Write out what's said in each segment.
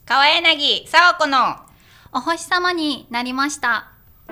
川柳さおこのお星様になりました。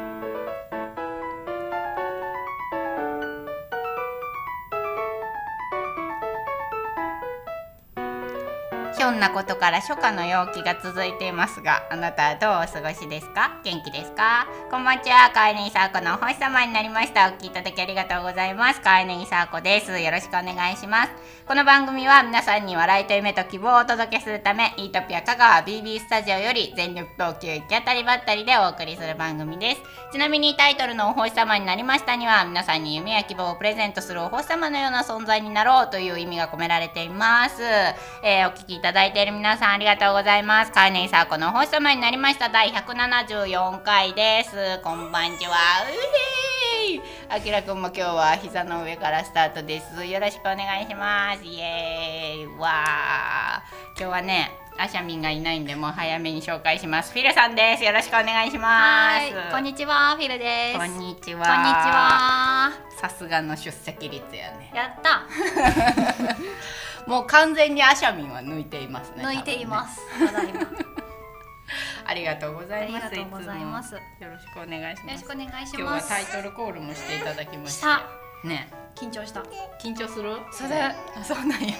ひょんなことから初夏の陽気が続いていますが、あなたはどうお過ごしですか？元気ですか？こんばんちは、川柳さおこのお星様になりました。お聞きいただきありがとうございます。川柳さおこです。よろしくお願いします。この番組は皆さんに笑いと夢と希望をお届けするため、イートピア香川 BB スタジオより全力投球行き当たりばったりでお送りする番組です。ちなみにタイトルのお星様になりましたには、皆さんに夢や希望をプレゼントするお星様のような存在になろうという意味が込められています。お聞きいただいている皆さんありがとうございます。川柳さおこのお星様になりました第174回です。こんばんちは。あきらくんも今日は膝の上からスタートです。よろしくお願いします。イエーイわー。今日はねアシャミンがいないんでもう早めに紹介します。フィルさんです。よろしくお願いします。 こんにちは、フィルです。 こんにちは。 こんにちは。 さすがの出席率やね。 やったもう完全にアシャミンは抜いていますね。 抜いています、 ね、 ただいまありがとうございます。 ありがとうございます。 よろしくお願いします。 よろしくお願いします。 今日はタイトルコールもしていただきましたね。 緊張した。 緊張する？ それそうなんや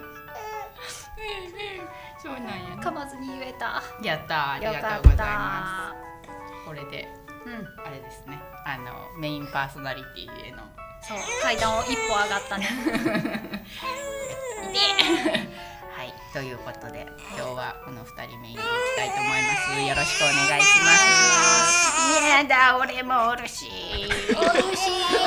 そうなんや、ね、 噛まずに言えた。 やった、ありがとうございます。これで、あれですね、メインパーソナリティへのそう階段を一歩上がったねはい、ということで今日はこの2人メインでいきたいと思います。よろしくお願いします。やだ、俺もおるし俺もおる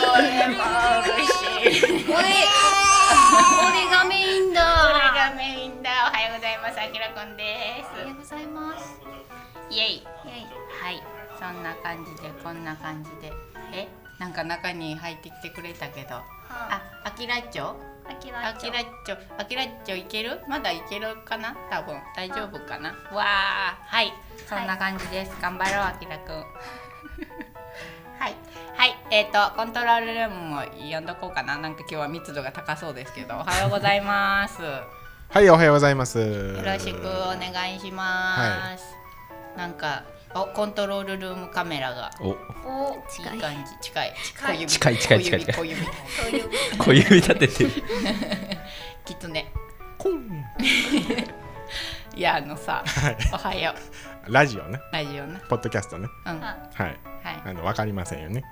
し俺がメインだ。 俺がメインだ。おはようございます。あきらくんです。 おはようございます。 イエイ。はい、そんな感じでこんな感じでなんか中に入ってきてくれたけど、あきらっちょいける？まだいけるかな？多分大丈夫かな？わー、はい、そんな感じです。頑張ろう、あきらくんはい、コントロールルームも呼んどこうかな。なんか今日は密度が高そうですけど、おはようございますはい、おはようございます。 よろしくお願いします、なんかコントロールルームカメラがいい感じ。近い小指立ててるきつねいやさ、おはよう。 ラジオね、ポッドキャストね、はい、わかりませんよね。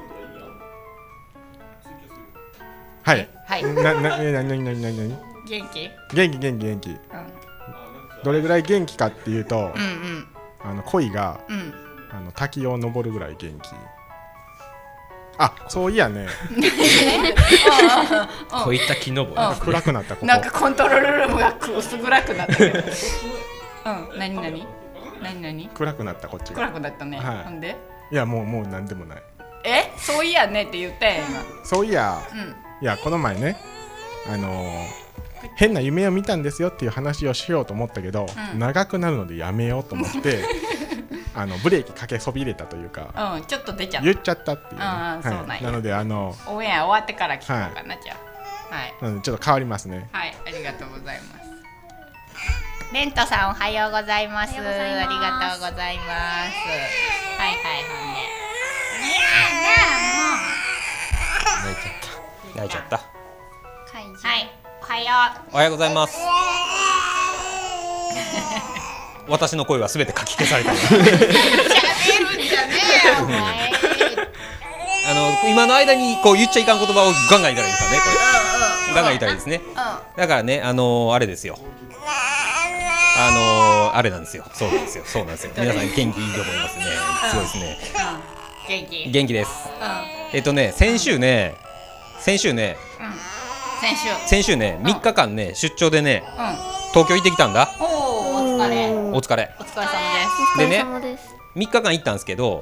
はい、何元気？ 元気、どれぐらい元気かっていうと、恋が、滝を登るぐらい元気。あ、そういやね恋滝登る、 暗くなった。ここなんかコントロールルームが薄暗くなったけど何暗くなった。こっちが暗くなったね、ほんでいやもう何でもない。 そういやねって言ったやん今。 そういや、いやこの前ね変な夢を見たんですよっていう話をしようと思ったけど、長くなるのでやめようと思ってブレーキかけそびれたというか、 ちょっと出ちゃった、 言っちゃったっていう、 なのでオンエア終わってから聞こうかな、じゃあ。 なのでちょっと変わりますね。 はい、ありがとうございます。レントさん、おはようございます。ありがとうございます。ほんで泣いちゃった。 はい、 おはようございます私の声はすべてかき消された喋るんじゃねえよお前今の間にこう言っちゃいかん言葉をガンガン言ったらいいですかね。これガンガン言ったらいいですね。だからね、あれですよ、あれなんですよ。そうなんですよ。皆さん元気いいと思いますね。すごいですね。元気です。先週ね、3日間ね、出張でね、東京行ってきたんだ。 お疲れ様ですでね、3日間行ったんですけど、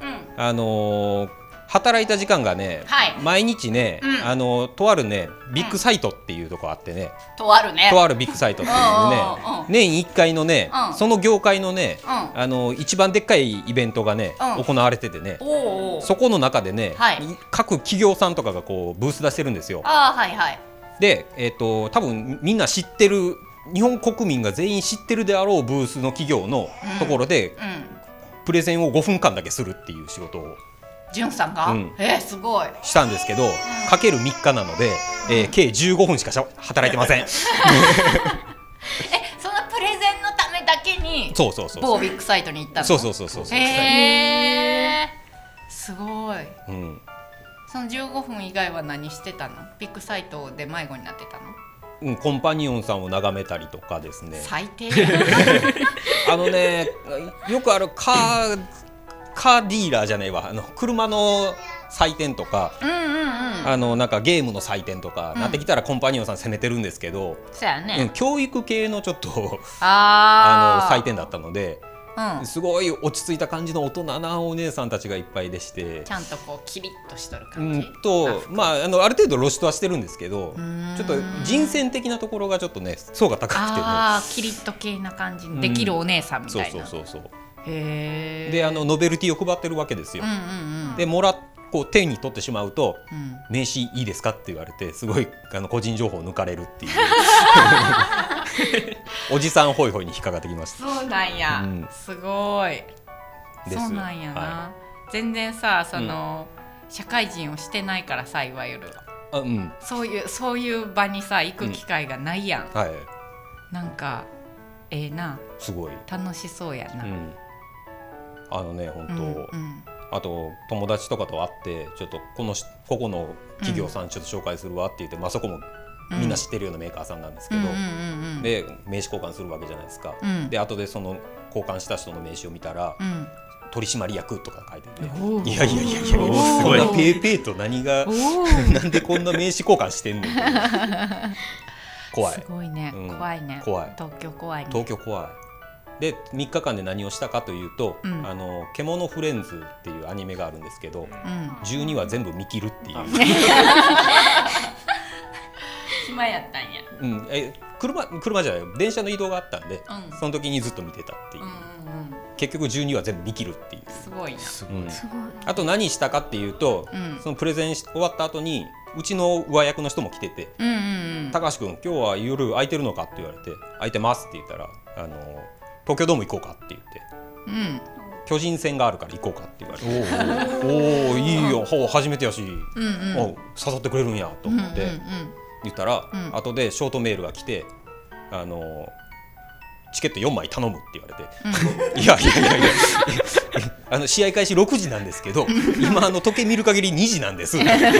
働いた時間がね、毎日ね、とあるねビッグサイトっていうとこあってね、とあるビッグサイトっていうね、年1回のね、その業界のね、一番でっかいイベントがね、行われててね、そこの中でね、各企業さんとかがこうブース出してるんですよ。で、多分みんな知ってる日本国民が全員知ってるであろうブースの企業のところで、プレゼンを5分間だけするっていう仕事をじゅんさんが、すごいしたんですけど、かける3日なので、計15分しか働いてません。 そのプレゼンのためだけに某ビッグサイトに行ったの？ そう。 すごい、その15分以外は何してたの？ビッグサイトで迷子になってたの？ コンパニオンさんを眺めたりとかですね。 最低よくあるカーディーラーじゃないわ、車の祭典とか、なんかゲームの祭典とか、なってきたらコンパニオンさん攻めてるんですけど、 そうやね、 教育系のちょっと祭典だったので、すごい落ち着いた感じの大人なお姉さんたちがいっぱいでして、 ちゃんとこうキリッとしとる感じ、 ある程度露出はしてるんですけど、ちょっと人選的なところがちょっとね層が高くて、 キリッと系な感じにできるお姉さんみたいな。 そうでノベルティを配ってるわけですよ。でこう手に取ってしまうと、名刺いいですかって言われて、すごい個人情報を抜かれるっていうおじさんホイホイに引っかかってきました。 そうなんや、すごい。そうなんやな、全然さ社会人をしてないからさ、いわゆるそういう場にさ行く機会がないやん、なんかすごい楽しそうやな。 本当、あと友達とかと会ってちょっとここの企業さんちょっと紹介するわって言って、そこもみんな知ってるようなメーカーさんなんですけど、で名刺交換するわけじゃないですか。で後でその交換した人の名刺を見たら、取締役とか書いてて、いやこんなペーペーと何がなんでこんな名刺交換してんの怖い。 すごいね、怖いね。 東京怖いね。 東京怖い。で3日間で何をしたかというと、獣フレンズっていうアニメがあるんですけど、12話全部見切るっていう暇やったんや。 車じゃない、電車の移動があったんで、その時にずっと見てたっていう、結局12話全部見切るっていう。 すごいな。 あと何したかっていうと、そのプレゼン終わった後にうちの上役の人も来てて、高橋君今日は夜空いてるのかって言われて、空いてますって言ったら、東京ドーム行こうかって言って、巨人戦があるから行こうかって言われて、おおいいよ、初めてやし、誘ってくれるんやと思って言ったら、後でショートメールが来て、チケット4枚頼むって言われて、いや試合開始6時なんですけど、今時計見る限り2時なんです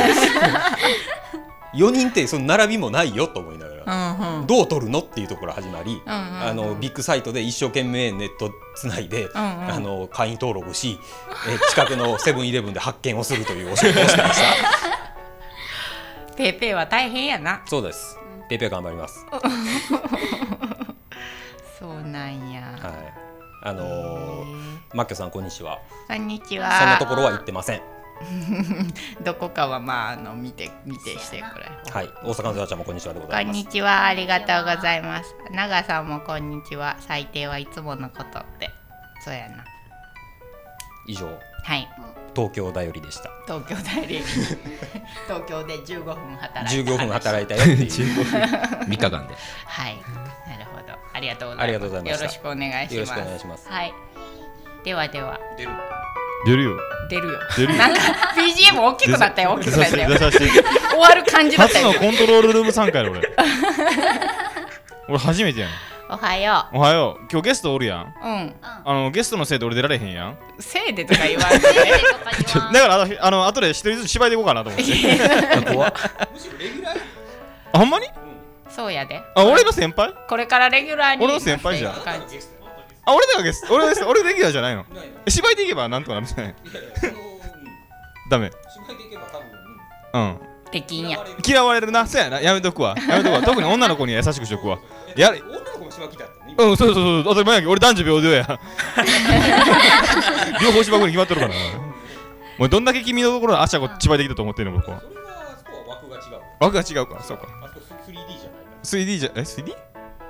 4人ってその並びもないよと思いながら、どう取るのっていうところから始まり、ビッグサイトで一生懸命ネットつないで、会員登録し、近くのセブンイレブンで発見をするというお仕事をしてました。 ペイペイは大変やな。 そうです、ペイペイ頑張ります。 そうなんや。 マッキョさんこんにちは。 こんにちは。 そんなところは行ってません。 どこかは見てしてくれ。 はい、大阪のざわちゃんもこんにちはでございます。 こんにちは、ありがとうございます。長さんもこんにちは。最低はいつものことって。そうやな。 以上、 はい、 東京だよりでした。 東京だより東京で15分働いた。 15分働いたよっていう 15分3日間で。 はい、なるほど、ありがとうございます。 ありがとうございました。 よろしくお願いします。 よろしくお願いします。 はい、では出るよ。 なんか BGM 大きくなったよ。終わる感じだったよ。 初のコントロールルーム参加やろ俺初めてやん。 おはよう。今日ゲストおるやん。ゲストのせいで俺出られへんやん。 せいでとか言われてだから後で一人ずつ芝居でいこうかなと思って。 怖っ。むしろレギュラー。 ほんまに？ そうやで。 俺の先輩？ これからレギュラーに。 俺の先輩じゃん。俺だがゲスト。俺レギュラーじゃないの。芝居でいけばなんとかなるじゃない。ダメ。 芝居でいけば多分。 敵んや。 嫌われるな。そうやな。やめとくわ。特に女の子に優しくしとくわ。 女の子も芝居来たってね。 そう当たり前やけど俺男女平等や。両方芝居に決まっとるからな。もうどんだけ君のところの足は芝居できたと思ってるの僕は。 それはあそこは枠が違う。 枠が違うか。そうか。 あそこ 3D じゃないか。 3D じゃ3D？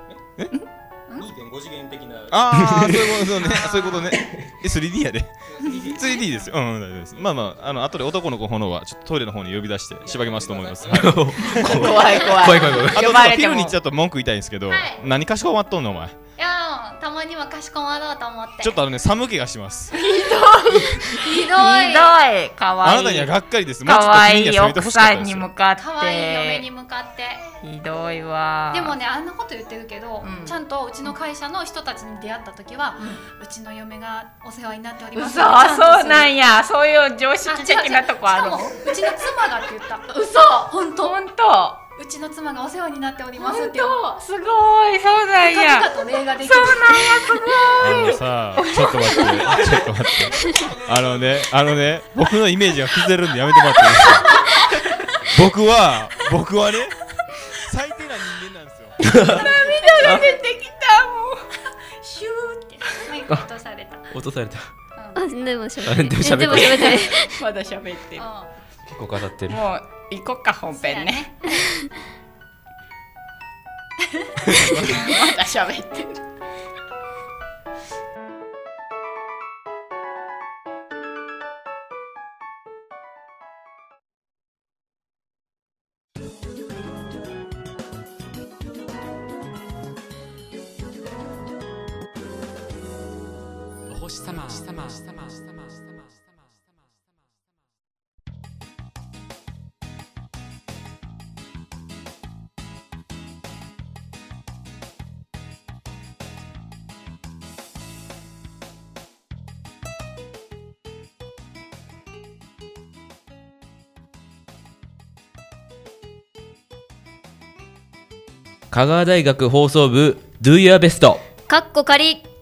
2.5 次元的な。 そういうことね。3D やで。 3D ですよ。大丈夫です。まあ後で男の子の方はちょっとトイレの方に呼び出してしばきますと思います。怖い。 怖い。 あと昼にちょっと文句言いたいんですけど、何かしこまっとんのお前。 いやたまにはかしこまろうと思って。 ちょっと寒気がします。 ひどい。 かわいい。 あなたにはがっかりです。 かわいい奥さんに向かって。 かわいい嫁に向かって。 ひどいわ。 でもねあんなこと言ってるけど、ちゃんとうちの会社の人たちに出会った時は、うちの嫁がお世話になっております。 そうなんや。そういう常識的なとこある。 しかもうちの妻がって言った。 嘘。本当。 うちの妻がお世話になっておりますって。 すごい。そうなんや。 そうなんや。すごい。 さあちょっと待ってあのね僕のイメージが崩れるんでやめてもらっていいですか。僕はね最低な人間なんですよ。 涙が出てきたもう。 シューってマイク落とされた。 でも喋ってる。 まだ喋ってる。 結構語ってる。 もう行こっか本編ね。まだ喋ってる。 お星様。 香川大学放送部 Do Your Best かっこ仮。 イエーイ。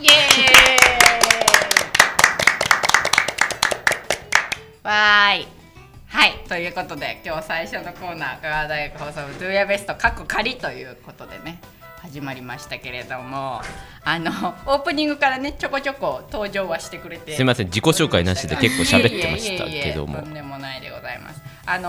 わーい。はい、ということで今日最初のコーナー香川大学放送部 Do Your Best かっこ仮ということでね始まりましたけれども、オープニングからねちょこちょこ登場はしてくれてすいません、自己紹介なしで結構喋ってましたけども、 とんでもないでございます。前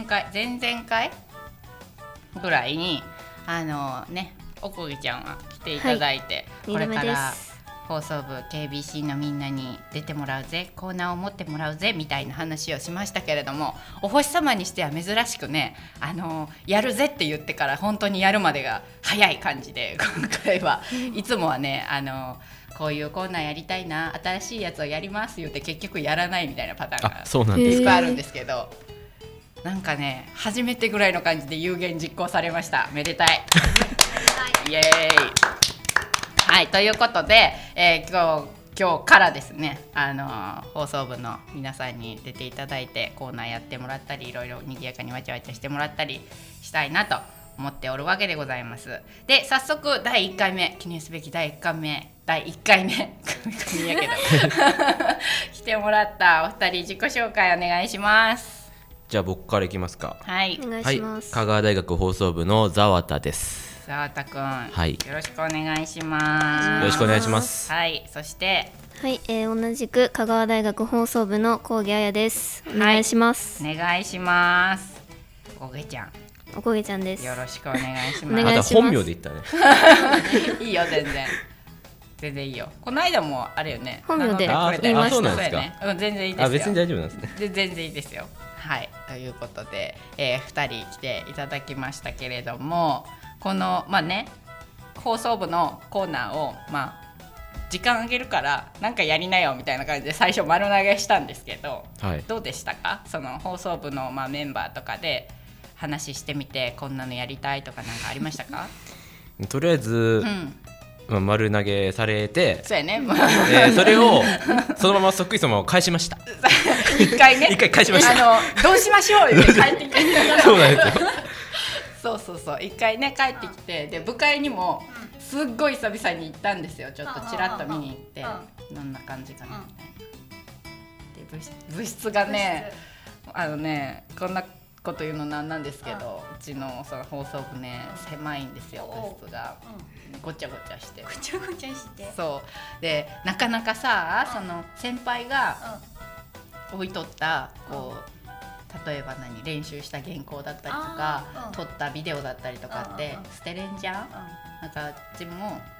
々回ぐらいにおこげちゃんは来ていただいて、これから放送部 KBC のみんなに出てもらうぜ、コーナーを持ってもらうぜみたいな話をしましたけれども、お星様にしては珍しくね、やるぜって言ってから本当にやるまでが早い感じで、今回はいつもはねこういうコーナーやりたいな、新しいやつをやります言って結局やらないみたいなパターンがそうなんですいっぱいあるんですけど、なんかね初めてぐらいの感じで有言実行されました。めでたいイエーイ。はい、ということで、今日からですね放送部の皆さんに出ていただいてコーナーやってもらったり、いろいろにぎやかにわちゃわちゃしてもらったりしたいなと思っておるわけでございます。で早速第1回目、記念すべき第1回目組やけど来てもらったお二人、自己紹介お願いします。 じゃあ僕からいきますか。 はい、 お願いします。 香川大学放送部の沢田です。 沢田くん、 はい、 よろしくお願いします。 よろしくお願いします。 はい、そしてはい、同じく香川大学放送部の高木彩です。お願いします。 お願いします。おこげちゃん。 おこげちゃんです。 よろしくお願いします。 お願いします。 また本名で言ったね。 いいよ、全然いいよ。この間もあれよね。 本名で言いました。そうなんですか。 全然いいですよ。 別に大丈夫なんですね。 全然いいですよ。はい、ということで、2人来ていただきましたけれども、この放送部のコーナーを時間あげるからなんかやりなよみたいな感じで最初丸投げしたんですけど、 はい、 どうでしたか？その放送部のメンバーとかで話してみて、こんなのやりたいとかなんかありましたか？ とりあえず、丸投げされて、 そうやね、 それをそのままそっくりそのまま返しました。 一回返しました。 どうしましょうって帰ってきてそうなんですよ。 そう一回ね帰ってきて、で部会にもすっごい久々に行ったんですよ。ちょっとちらっと見に行ってどんな感じかなみたいな。で部室がねこんなこと言うのなんですけど、うちのその放送部ね狭いんですよ。部室がごちゃごちゃしてそうで、なかなかさ、その先輩が置いとった例えば練習した原稿だったりとか、撮ったビデオだったりとかって捨てれんじゃん。なんかうちも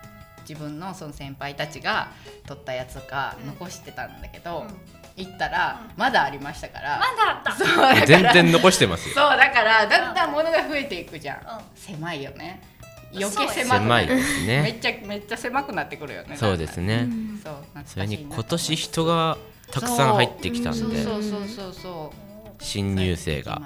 自分のその先輩たちが撮ったやつが残してたんだけど、行ったらまだありましたから、 まだあった。 そうだから全然残してますよ。 そうだからだんだん物が増えていくじゃん、狭いよね、余計狭くなる、 狭いですね。 めっちゃ狭くなってくるよね。 そうですね。それに今年人がたくさん入ってきたんで、新入生が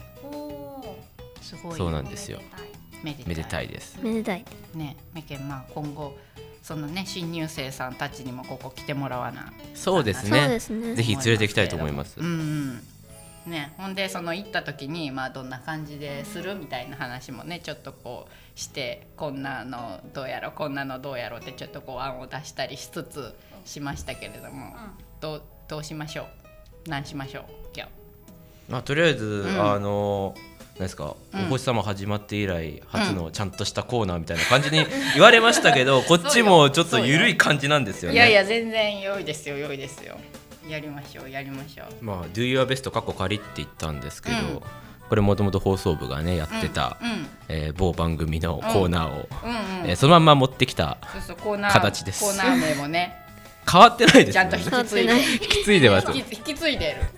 そうなんですよ。めでたいです。 めでたいね。まあ今後そのね新入生さんたちにもここ来てもらわな。 そうですね。ぜひ連れて行きたいと思います。 ね、ほんでその行った時にまあどんな感じでするみたいな話もねちょっとこうしてこんなのどうやろうこんなのどうやろうってちょっとこう案を出したりしつつしましたけれども、どうしましょう、何しましょう今日。 まあとりあえず何ですか、お星様始まって以来初のちゃんとしたコーナーみたいな感じに言われましたけど、こっちもちょっと緩い感じなんですよね。 いや全然良いですよ。やりましょう。 まあ Do Your Best 過去仮って言ったんですけど、これもともと放送部がねやってた某番組のコーナーをそのまんま持ってきた形です。 コーナー名もね変わってないですね。 ちゃんと引き継いでます。 引き継いでる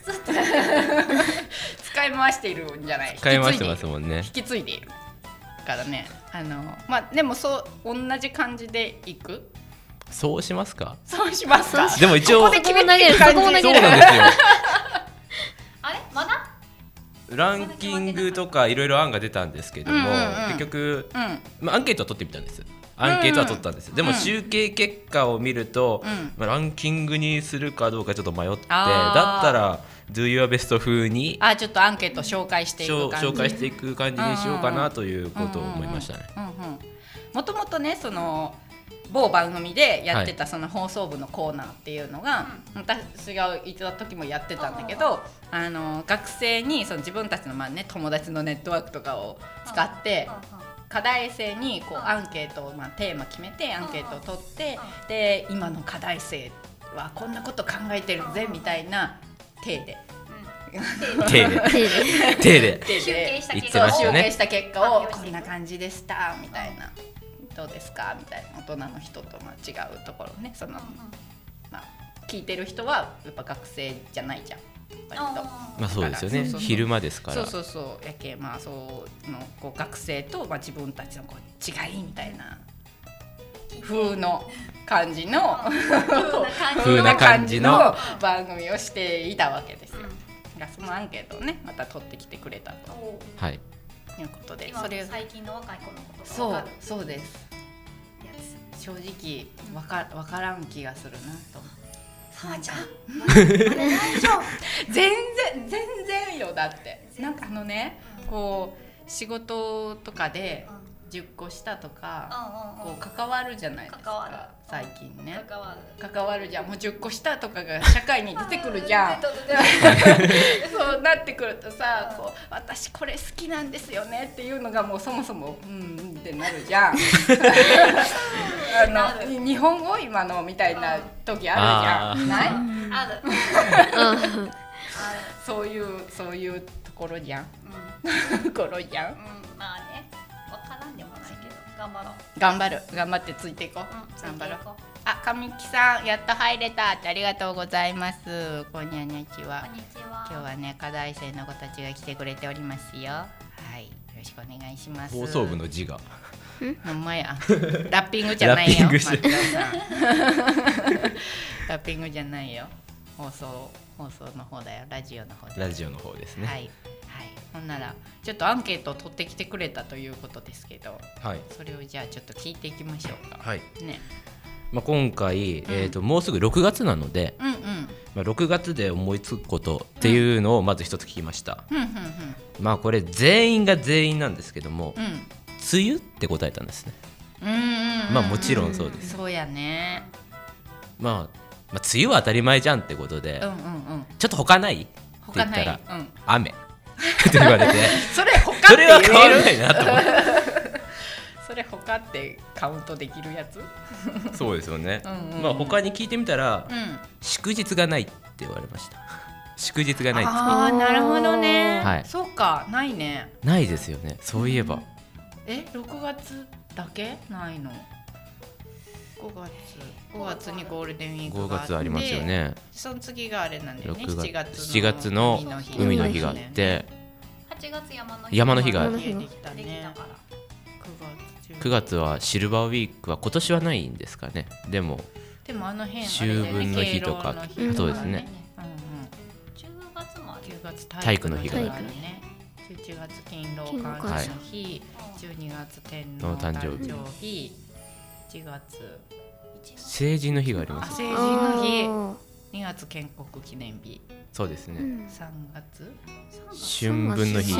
使い回しているんじゃない、 使い回してますもんね。 引き継いでいるからね。まあでもそう同じ感じでいく。 そうしますか。 でも一応ここで決めていく感じ。 そうなんですよ。 あれまだランキングとかいろいろ案が出たんですけども、結局アンケートは取ってみたんです。でも集計結果を見ると、ランキングにするかどうかちょっと迷って、だったら Do Your Best 風にちょっとアンケート紹介していく感じにしようかなということを思いましたね。 もともとねその某番組でやってたその放送部のコーナーっていうのが、私がいた時もやってたんだけど、学生にその自分たちの友達のネットワークとかを使って課題生にこうアンケートをテーマ決めてアンケートを取って、で今の課題生はこんなこと考えてるぜみたいな体で集計した結果をこんな感じでしたみたいな。どうですかみたいな、大人の人と違うところね、その聞いてる人はやっぱ学生じゃないじゃん割と。 そうですよね。昼間ですから。 やけそうのこう学生と自分たちのこう違いみたいな風の感じの番組をしていたわけですよ。そのアンケートをねまた取ってきてくれたと。 はい。 いうことで、 それ最近の若い子のことが分かる。 そうです。正直分からん気がするなと。 さあちゃん全然よ。だってなんかこう仕事とかで10個下とかこう関わるじゃないですか最近ね。関わるじゃん。もう10個下とかが社会に出てくるじゃんそうなってくるとさ、こう私これ好きなんですよねっていうのがもうそもそもってなるじゃん日本語今のみたいな時あるじゃん。ない？そういうところじゃん。 まあね、分からんでもないけど頑張ってついていこう。頑張ろう。神木さんやっと入れたってありがとうございます。こんにちは。今日はね課題生の子たちが来てくれておりますよ。はい、よろしくお願いします。 放送部の字がほんまや。ラッピングじゃないよ。ラッピングじゃないよ。放送の方だよ。ラジオの方ですね。はい。ほんならちょっとアンケートを取ってきてくれたということですけど、それをじゃあちょっと聞いていきましょうか。ね。 今回、もうすぐ6月なので、6月で思いつくことっていうのをまず一つ聞きました。これ全員が全員なんですけども、梅雨って答えたんですね。もちろんそうです。 そうやね。 梅雨は当たり前じゃんってことで、ちょっと他ないって言ったら、雨って言われてそれは変わらないなと思ってそれ他ってカウントできるやつそうですよね。他に聞いてみたら、祝日がないって言われました。祝日がないって。 なるほどね。そうか、ないね。 ないですよね。そういえば 6月だけないの。 5月にゴールデンウィークがあって5月ありますよね。 その次があれなんだよね、 7月の海の日があって、 8月山の日ができたから 9月はシルバーウィークは今年はないんですかね。でもあの辺秋分の日とか、そうですね。 10月もある。 10月体育の日があるね。11月勤労感謝の日、12月天皇誕生日、1月成人の日があります。 成人の日、2月建国記念日。 そうですね。 3月春分の日。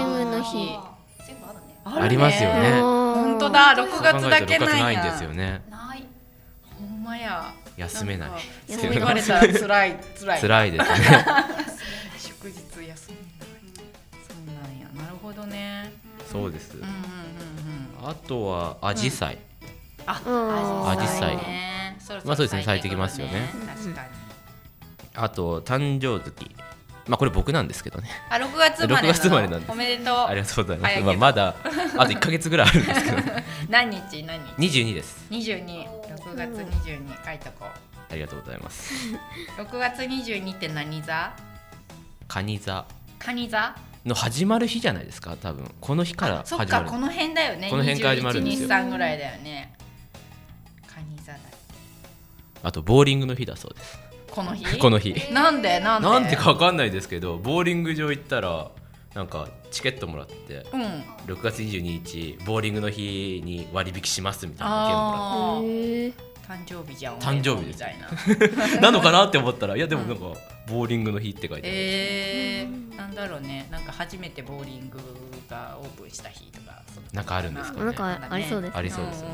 ありますよね。 本当だ、6月だけないんですよね。 ほんまや。 休めない。 そう言われたら辛いですね。 祝日休めない。そうなんや。なるほどね。 そうです。あとはアジサイ。アジサイ。まあそうですね、咲いてきますよね。 確かに。 あと誕生月。まあこれ僕なんですけどね。 6月生まれなんです。おめでとう。 ありがとうございます。まだあと1ヶ月ぐらいあるんですけど。 何日 ？22です。 22、6月22書いとこう。 ありがとうございます。 6月22って何座？ 蟹座。 蟹座の始まる日じゃないですか、多分。この日から始まる。 そっか、この辺だよね。 この辺から始まるんですよ。 21、23ぐらいだよね。蟹座だ。 あとボーリングの日だそうです。 この日なんでか分かんないですけど、ボーリング場行ったらなんかチケットもらって、6月22日ボーリングの日に割引しますみたいな券もらって、 誕生日じゃん、 誕生日みたいななのかなって思ったら、いやでもなんかボーリングの日って書いてある。 なんだろうね、なんか初めてボーリングがオープンした日とかなんかあるんですかね。 なんかありそうですね。 ありそうですね。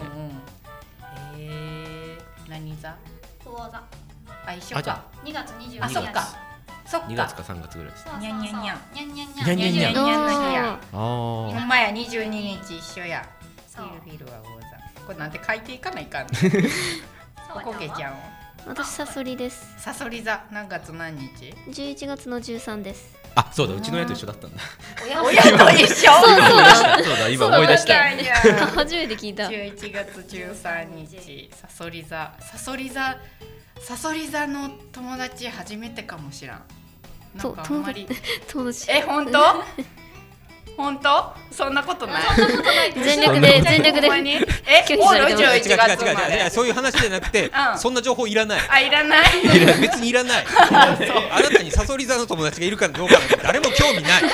何座？ 魚座。 一緒か。2月22日。そっか。 2月か3月ぐらいです。 にゃんにゃんにゃん。 にゃんにゃんにゃんにゃんにゃん。 の日や。ほんまや、22日一緒や。フィルは魚座。これなんて書いていかないかんね。こけちゃん。 私サソリです。 サソリ座何月何日 ？11月の13です。 あ、そうだ、うちの親と一緒だったんだ。 親と一緒。 そうだ、今思い出した。 初めて聞いた。 11月13日サソリ座。サソリ座の友達初めてかもしらん。なんかあんまり友達。 本当？本当？そんなことない。 全力で拒否されてます。 違う、そういう話じゃなくて、そんな情報いらない。 いらない。 別にいらない。あなたにサソリ座の友達がいるかどうかなんて誰も興味ない。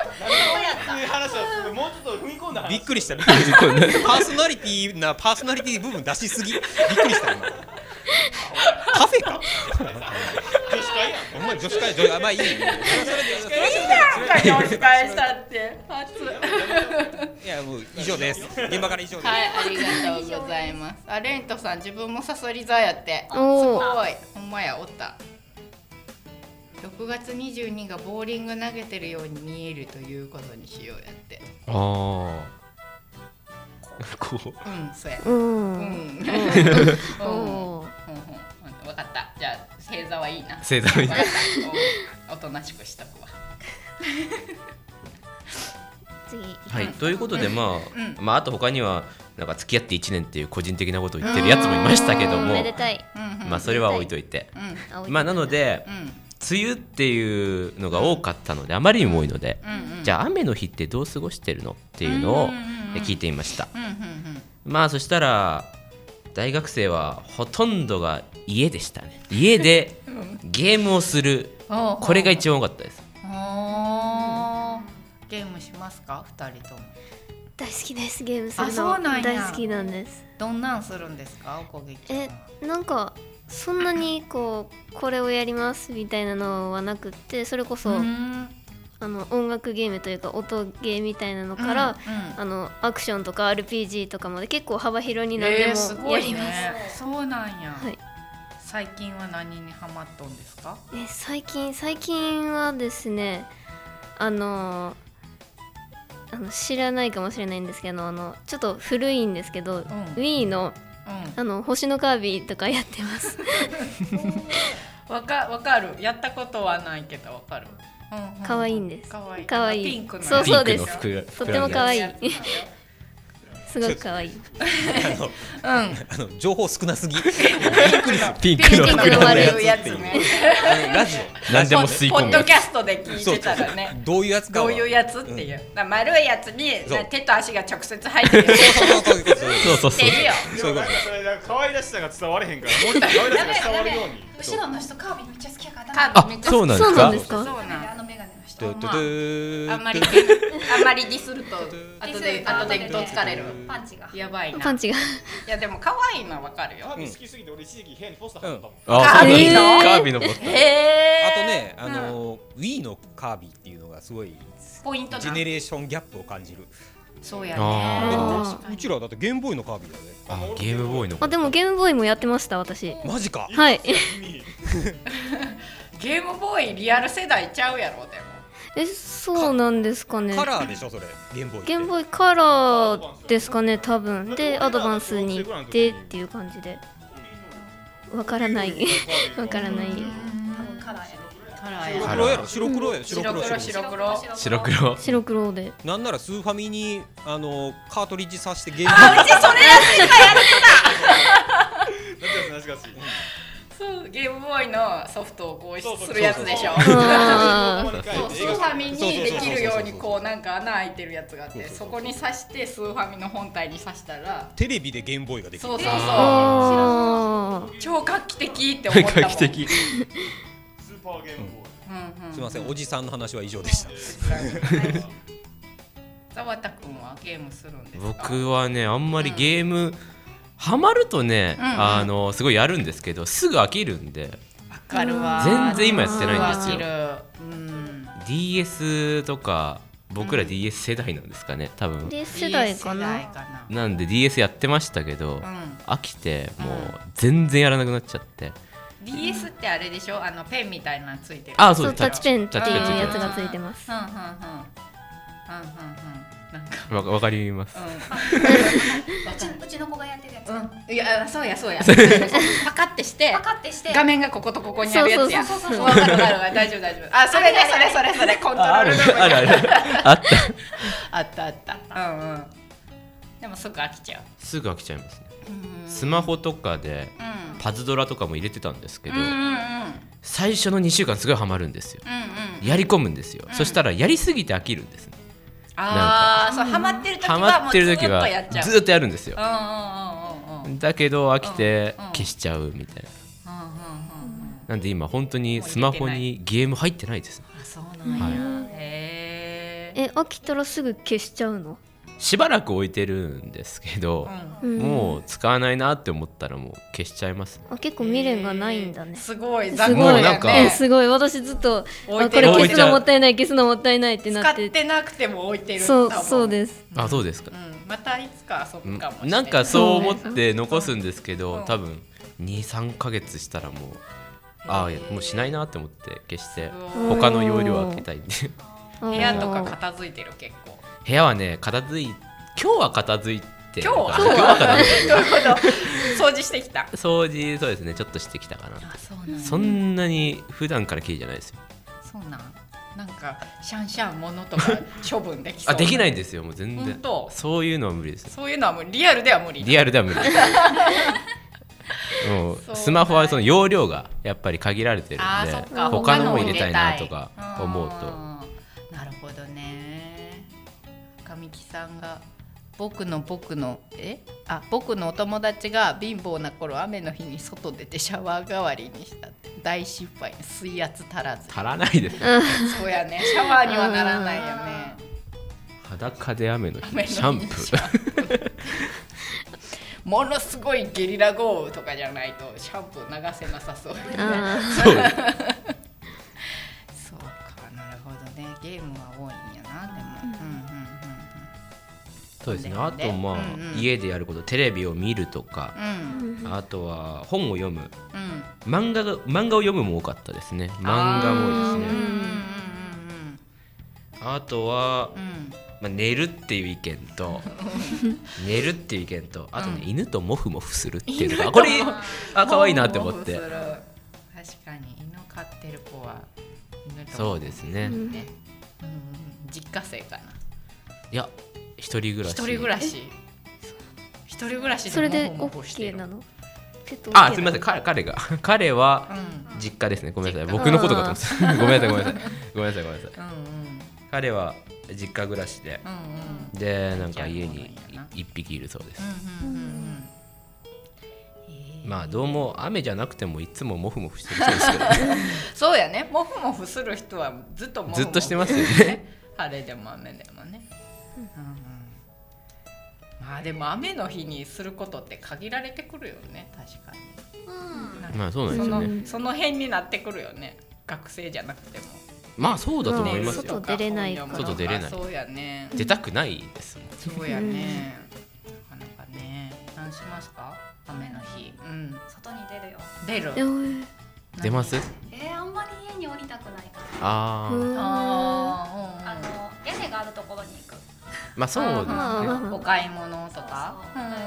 もうちょっと踏み込んだ話。 びっくりした。パーソナリティ部分出しすぎ。びっくりした今。カフェか。 女子会やん。 お前女子会、まあいい。いいやんか女子会したって。 いやもう以上です。現場から以上です。 はい、ありがとうございます。レントさん自分もサソリ座やって。すごい。ほんまや、おった。6月22がボーリング投げてるように見えるということにしようやって。 こう。 そうや。わかった。じゃあ星座はいいな。 星座はいいな。 おとなしくした子は。 はい、ということでまああと他にはなんか付き合って1年っていう個人的なことを言ってるやつもいましたけども、まあそれは置いといて、まあなので梅雨っていうのが多かったので、あまりにも多いので、じゃあ雨の日ってどう過ごしてるのっていうのを聞いてみました。まあそしたら大学生はほとんどが家でしたね。家でゲームをする、これが一番多かったです。 ゲームしますか2人とも？ 大好きです。ゲームするの大好きなんです。 どんなんするんですか、おこげちゃん？ なんかそんなにこれをやりますみたいなのはなくって、それこそ音楽ゲームというか音ゲーみたいなのから、アクションとか RPG とかまで結構幅広に何でもやります。 そうなんや。最近は何にハマっとんですか？ 最近はですね、知らないかもしれないんですけど、ちょっと古いんですけど、Wii の星のカービィとかやってます。 わかる。やったことはないけどわかる。 可愛いんです。 可愛い。 ピンクの。そうです。とても可愛い。 すごく可愛い。 情報少なすぎ。 ピンクの膨らむやつね。 ラジオ何でも吸い込む。 ポッドキャストで聞いてたらね。 どういうやつか。 どういうやつっていう。丸いやつに手と足が直接入ってる。 そう。 そういうこと。 可愛らしさが伝われへんから、もうちょっと可愛らしさが伝わるように。 後ろの人カービィめっちゃ好きやから。 そうなんですか。 そうなん。 あのメガネの人。 あんまりディスると後でどつかれる。 パンチがやばいな。 パンチが。 いやでも可愛いのはわかるよ。 好きすぎて俺一時期部屋にポスター貼ったもん。 カービィのポスター。 あとね、Wii のカービィっていうのがすごいポイントジェネレーションギャップを感じる。 そうやね。 うちらだってゲームボーイのカービィだね。 ゲームボーイの。 でもゲームボーイもやってました私。 マジか。 はい。 ゲームボーイリアル世代ちゃうやろでも。 そうなんですかね。 カラーでしょそれ。ゲームボーイ。 ゲームボーイカラーですかね多分。でアドバンスに行ってっていう感じで。わからない。わからない。 多分カラーや。 白やろ。白黒。 白黒で。 なんならスーファミにカートリッジ挿してゲーム。 うちそれやつかやる懐かしい。 そうゲームボーイのソフトをこうするやつでしょ。スーファミにできるようにこうなんか穴開いてるやつがあって、そこに挿してスーファミの本体に挿したらテレビでゲームボーイができる。 そう。超画期的って思ったもん。 画期的。 スーパーゲームボーイ。 すみません、おじさんの話は以上でした。 澤田君はゲームするんですか？ 僕はねあんまりゲームハマるとね、すごいやるんですけどすぐ飽きるんで。 わかるわ。 全然今やってないんですよ。DS とか僕ら DS 世代なんですかね多分。 DS 世代かな。 なんで DS やってましたけど、飽きてもう全然やらなくなっちゃって。 DS ってあれでしょペンみたいなのついてる。 そうです。 タッチペンっていうやつがついてます。 わかります。 うちの子がやってるやつ。 いやそうや。パカってして画面がこことここにあるやつや。わかる大丈夫。あそれコントロールルーム。あった。でもすぐ飽きちゃう。 すぐ飽きちゃいますね。スマホとかでパズドラとかも入れてたんですけど、最初の2週間すごいハマるんですよ。やり込むんですよ。そしたらやりすぎて飽きるんですね。 そうハマってる時はずっとやるんですよ。だけど飽きて消しちゃうみたいな。なんで今本当にスマホにゲーム入ってないです。 そうなんや。 飽きたらすぐ消しちゃうの？ しばらく置いてるんですけど、もう使わないなって思ったらもう消しちゃいます。 結構未練がないんだね。 すごい残酷やね。 すごい私ずっとこれ消すのもったいないってなって。 使ってなくても置いてる。 そうです。 そうですか。 またいつか遊ぶかもしれない。 なんかそう思って残すんですけど、多分 2,3 ヶ月したらもうもうしないなって思って消して他の容量開けたいんで。 部屋とか片付いてる結構。 部屋はね今日は片付いて今日は掃除してきた。 そうですねちょっとしてきたかな。そんなに普段からきれいじゃないですよ。 そうなんかシャンシャンものとか処分できそう。 できないんですよもう全然。そういうのは無理です。 そういうのはリアルでは無理。 もうスマホはその容量がやっぱり限られてるんで他のも入れたいなとか思うと。 なるほどね。神木さんが僕のお友達が貧乏な頃雨の日に外出てシャワー代わりにしたって大失敗。水圧足らず。 足らないです。 そうやねシャワーにはならないよね。 裸で雨の日シャンプー。 ものすごいゲリラ豪雨とかじゃないとシャンプー流せなさそう。そうかなるほどね。ゲームは多いんやなでも。 そうですね。あと家でやることテレビを見るとか、あとは本を読む、漫画を読むも多かったですね。漫画も多いですね。あとは寝るっていう意見とあとね犬とモフモフするっていうのがこれ可愛いなって思って。 確かに犬飼ってる子は犬とそうですね。 実家生かな。 いや一人暮らし。 そ一人暮らしそれでモフモフして OK なの？ あ、すみません、彼は実家ですね。ごめんなさい、僕のことかと思ってた。ごめんなさい。彼は実家暮らしで、でなんか家に一匹いるそうです。まあどうも雨じゃなくてもいつもモフモフしてるそうですけど。 そうやね、モフモフする人はずっとモフモフずっとしてますよね。 晴れでも雨でもね。まあでも雨の日にすることって限られてくるよね、確かに。 まあそうなんですよね。 その辺になってくるよね、学生じゃなくても。 まあそうだと思いますよ。 外出れないから。 外出れない。 そうやね。 出たくないですもん。 そうやね。なかなかね。何しますか？雨の日。 外に出るよ。 出ます？ あんまり家に降りたくないから。屋根があるところに行く。 まあそうですね。 お買い物とか。 なる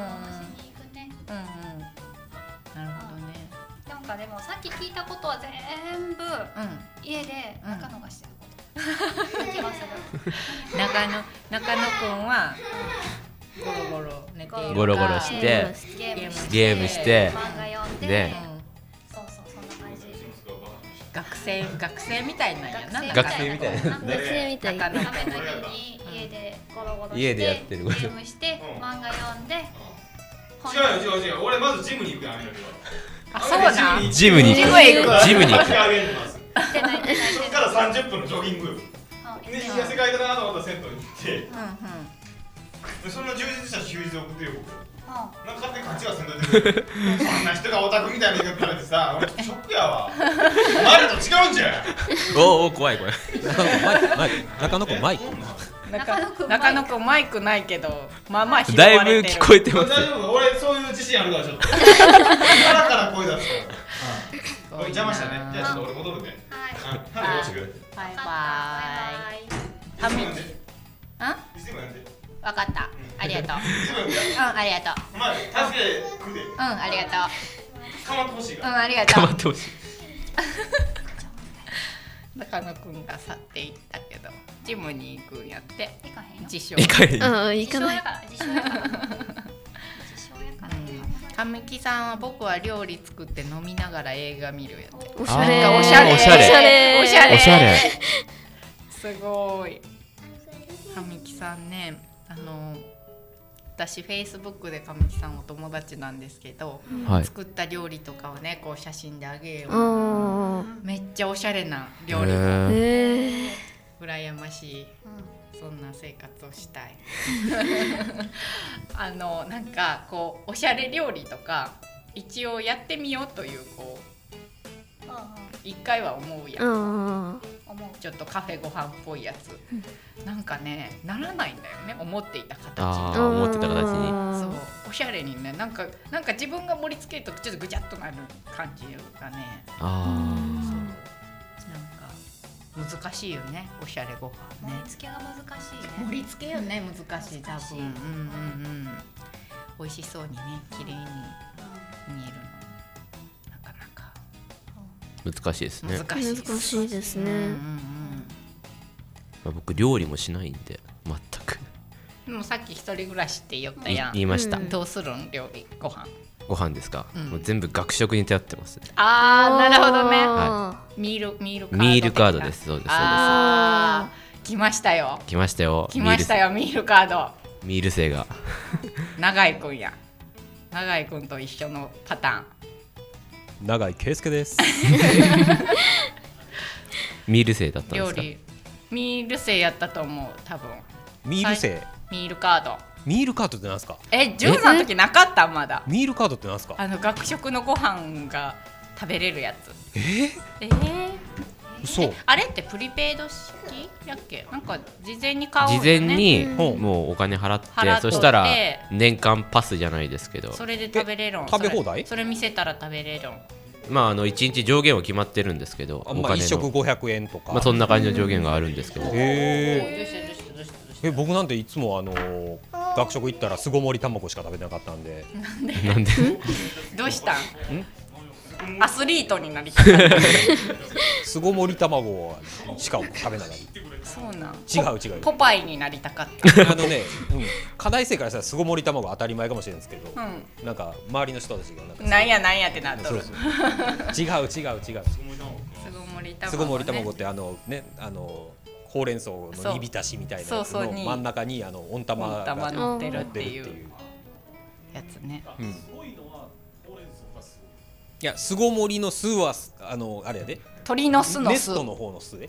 ほどね。なんかでもさっき聞いたことは全部家で中野がしてること。気がする。 中野くんはゴロゴロ寝ている。 ゴロゴロしてゲームして漫画読んで。そうそんな感じ。 学生みたいなんやな。 学生みたいな。 学生みたいな。 雨の日に家でゴロゴロして家でやってるゲームして漫画読んで。 違う俺まずジムに行く雨の日は。 あ、そうなん。 ジムに行く。 そっから30分のジョギング。で、痩せ替えたなと思ったら銭湯に行って、そんな充実した休日を送ってよ。なんか勝手に勝ちはせんといてくれ。そんな人がオタクみたいな言い方されてさ、俺ショックやわ。前と違うんじゃ。 おお、怖い。 中野くんマイク。 中野くんマイクないけど、まあ拾だいわれてる。 ぶ聞こえてます。 大丈夫、俺そういう自信あるからちょっと。から声出すから。邪魔したね。じゃあちょっと俺戻るね。はい。よろしく。 バイバイ。 はみ。 わかった。ありがとう。ありがとう。 お前助け来るで。 ありがとう。 かまってほしいから。 ありがとう。 かまってほしい。 中野くんが去っていったけど、ジムに行くんやって。 行かへんよ。 自称。 行かへん。 行かない。 自称やから。 神木さんは僕は料理作って飲みながら映画見るやつ。 おしゃれ。 おしゃれ。 すごい。神木さんね、私フェイスブックで神木さんお友達なんですけど、作った料理とかをねこう写真であげよう。めっちゃおしゃれな料理。羨ましい。そんな生活をしたい。なんかこうおしゃれ料理とか一応やってみようというこう一回は思うやん。ちょっとカフェご飯っぽいやつ。なんかねならないんだよね、思っていた形に。 思ってた形に。 そうおしゃれにね、なんか自分が盛り付けるとちょっとぐちゃっとなる感じがね。難しいよね、おしゃれご飯ね。 盛り付けが難しいね。 盛り付けよね、難しい多分。美味しそうにね、綺麗に見えるの。なかなか難しいですね。 難しいですね。 僕料理もしないんで全く。 でもさっき一人暮らしって言ったやん。 言いました。 どうするん料理ご飯？ ご飯ですか。もう全部学食に頼ってます。 なるほどね。ミールカードです。そうです。 来ましたよ。 来ましたよ。 ミールカード。 ミール生が。 永井くんや。永井くんと一緒のパターン。 永井圭介です。 ミール生だったんですか。 ミール生やったと思う多分。 ミール生。 ミールカード。 ミールカードってなんですか。 13の時なかったまだ。 ミールカードってなんですか。 学食のご飯が食べれるやつ。 嘘。 あれってプリペイド式やっけ。なんか事前に買うよね。 事前にもうお金払って、そしたら年間パスじゃないですけど。 それで食べれるん。 食べ放題。 それ見せたら食べれるん。 まあ1日上限は決まってるんですけど、 1食500円とか。 まあそんな感じの上限があるんですけど。 僕なんていつも学食行ったら巣ごもり卵しか食べてなかったんで。 なんでどうしたん？アスリートになりたい。 巣ごもり卵しか食べなかった。 そうなん。 違うポパイになりたかった。 課題生からしたら巣ごもり卵当たり前かもしれないですけど、なんか周りの人たちがなんやってなっとる。 違う。巣ごもり卵ってほうれん草の煮浸しみたいなやつの真ん中に温玉が乗ってるっていうやつね。 いや、巣ごもりの巣はあれやで。 鳥の巣の巣。 ネストの方の巣で。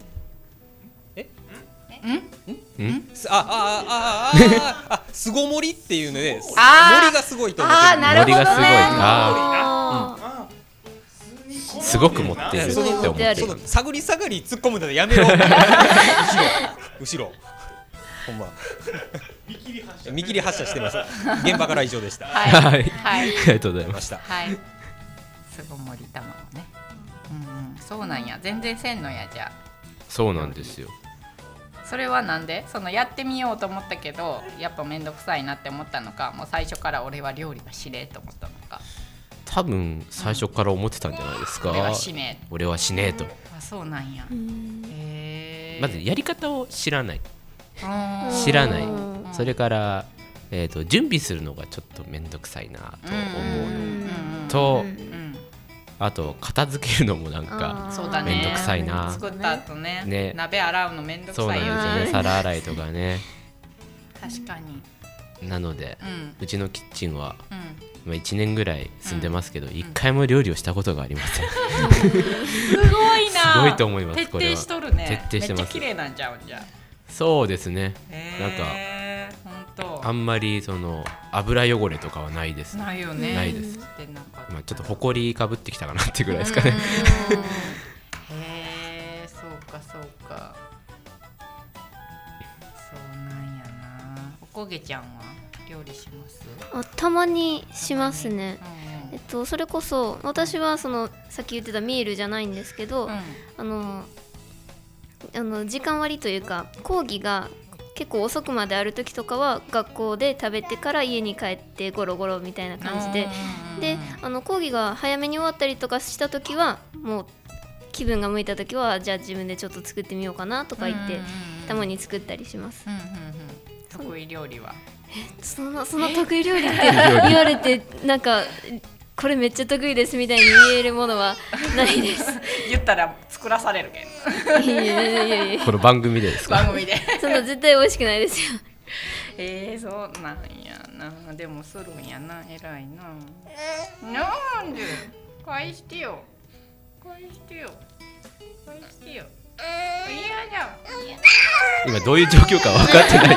巣ごもりっていうので、森がすごいと思ってる。 なるほどね。 すごく持ってるって思ってる。 探り突っ込むのでやめろ。後ろ。ほんま。見切り発車してます。現場から以上でした。 はい。ありがとうございました。 はい。巣ごもり卵ね。そうなんや。全然せんのやじゃあ。 そうなんですよ。 それはなんでやってみようと思ったけどやっぱ面倒くさいなって思ったのか、もう最初から俺は料理はしねえと思ったのか。 多分最初から思ってたんじゃないですか。俺はしねえと。 そうなんや。 まずやり方を知らない。それから準備するのがちょっと面倒くさいなと思うのと、あと片付けるのもなんかめんどくさいな。 作った後ね、鍋洗うのめんどくさいよね。 そうなんですよね。皿洗いとかね。 確かに。 なので、うちのキッチンは1年ぐらい住んでますけど、1回も料理をしたことがありません。 すごいな。 すごいと思います。 徹底しとるね。 徹底してます。 めっちゃ綺麗なんちゃうんじゃ。 そうですね。なんかあんまり油汚れとかはないです。 ないよね。 ないです。ちょっとほこりかぶってきたかなっていうぐらいですかね。 そうか。そうなんやな。おこげちゃんは料理します？ たまにしますね。それこそ私はさっき言ってたミールじゃないんですけど、時間割というか講義が結構遅くまである時とかは学校で食べてから家に帰ってゴロゴロみたいな感じで、講義が早めに終わったりとかした時はもう気分が向いた時はじゃあ自分でちょっと作ってみようかなとか言ってたまに作ったりします。 得意料理はその得意料理って言われてなんかこれめっちゃ得意ですみたいに言えるものはないです。 言ったら作らされるけん。いやこの番組でですか？ 番組で。 そんな絶対美味しくないですよ。 そうなんやな。でもするんやな。偉いな。なんで返してよ。嫌じゃん。 今どういう状況か分かってない。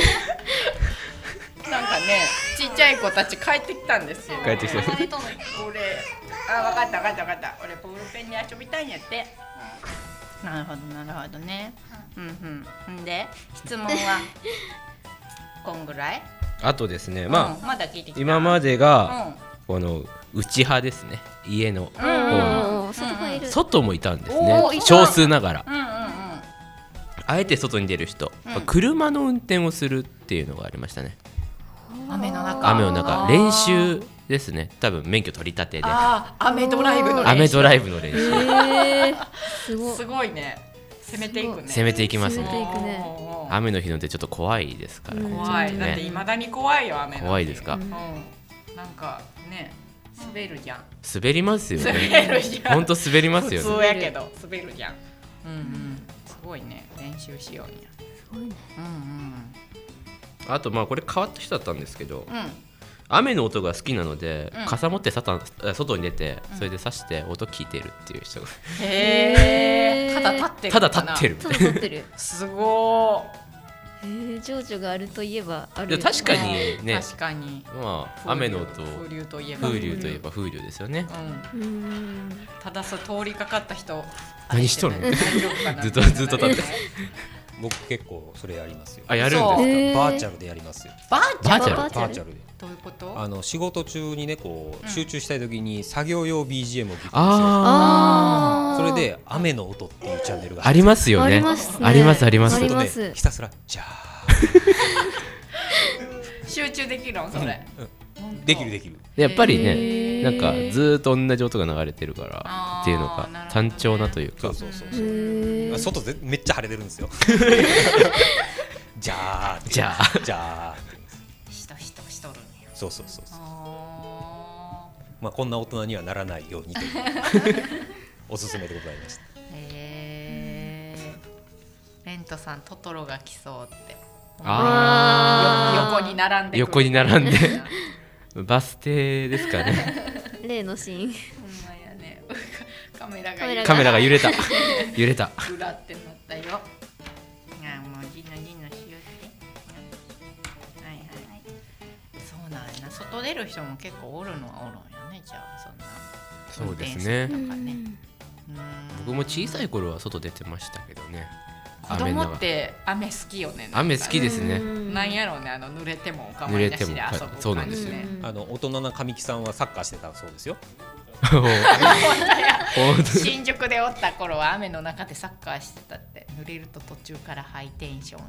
なんかね、ちっちゃい子たち帰ってきたんですよ。 帰ってきた。 俺、分かった。俺ボールペンに遊びたいんやって。なるほどね。で、質問はこんぐらい？ あとですね、 まだ聞いてきた。 今までがこの内派ですね。家の外もいたんですね。少数ながら。あえて外に出る人、車の運転をするっていうのがありましたね。 雨の中練習ですね。多分免許取り立てで雨ドライブの練習。 すごいね。攻めていくね。 攻めていきますね。雨の日のってちょっと怖いですからね。 怖い。だって未だに怖いよ雨の日。 怖いですか？ なんかね、滑るじゃん。 滑りますよね。本当滑りますよね。 普通やけど滑るじゃん。すごいね。練習しように。 すごいね。 あとこれ変わった人だったんですけど、雨の音が好きなので、傘持って外に出て、それで刺して音聞いてるっていう人が。ただ立ってる。 すごー。情緒があるといえばある。 確かにね。 確かに。 雨の音。 風流といえば風流ですよね。 ただ通りかかった人。 何しとるの？ずっと立って。 僕結構それやりますよ。 やるんですか？バーチャルでやりますよ。 バーチャルで。 どういうこと？ 仕事中にね集中したい時に作業用 BGM を聞くんですよ。それで雨の音っていうチャンネルがありますよね。あります。 ひたすらじゃ集中できるのそれ。 できる。 やっぱりね、なんかずっと同じ音が流れてるからっていうのが単調なというか。 そう。 外でめっちゃ晴れてるんですよじゃあじゃあしとしとるんや。 そうまあこんな大人にはならないようにというおすすめでございました。 レントさんトトロが来そうって。 横に並んで横に並んでバス停ですかね例のシーン。 ほんまやねカメラが揺れた揺れたぐらってなったよ。もうジノしよって。はいそうなんやな。外出る人も結構おるのはおるんやね。じゃあそんなそうですね。僕も小さい頃は外出てましたけどね。 子供って雨好きよね。 雨好きですね。 なんやろうね、濡れてもお構いなしで遊ぶ感じね。 そうなんですね。 大人な神木さんはサッカーしてたそうですよ。 新宿でおった頃は雨の中でサッカーしてたって。濡れると途中からハイテンション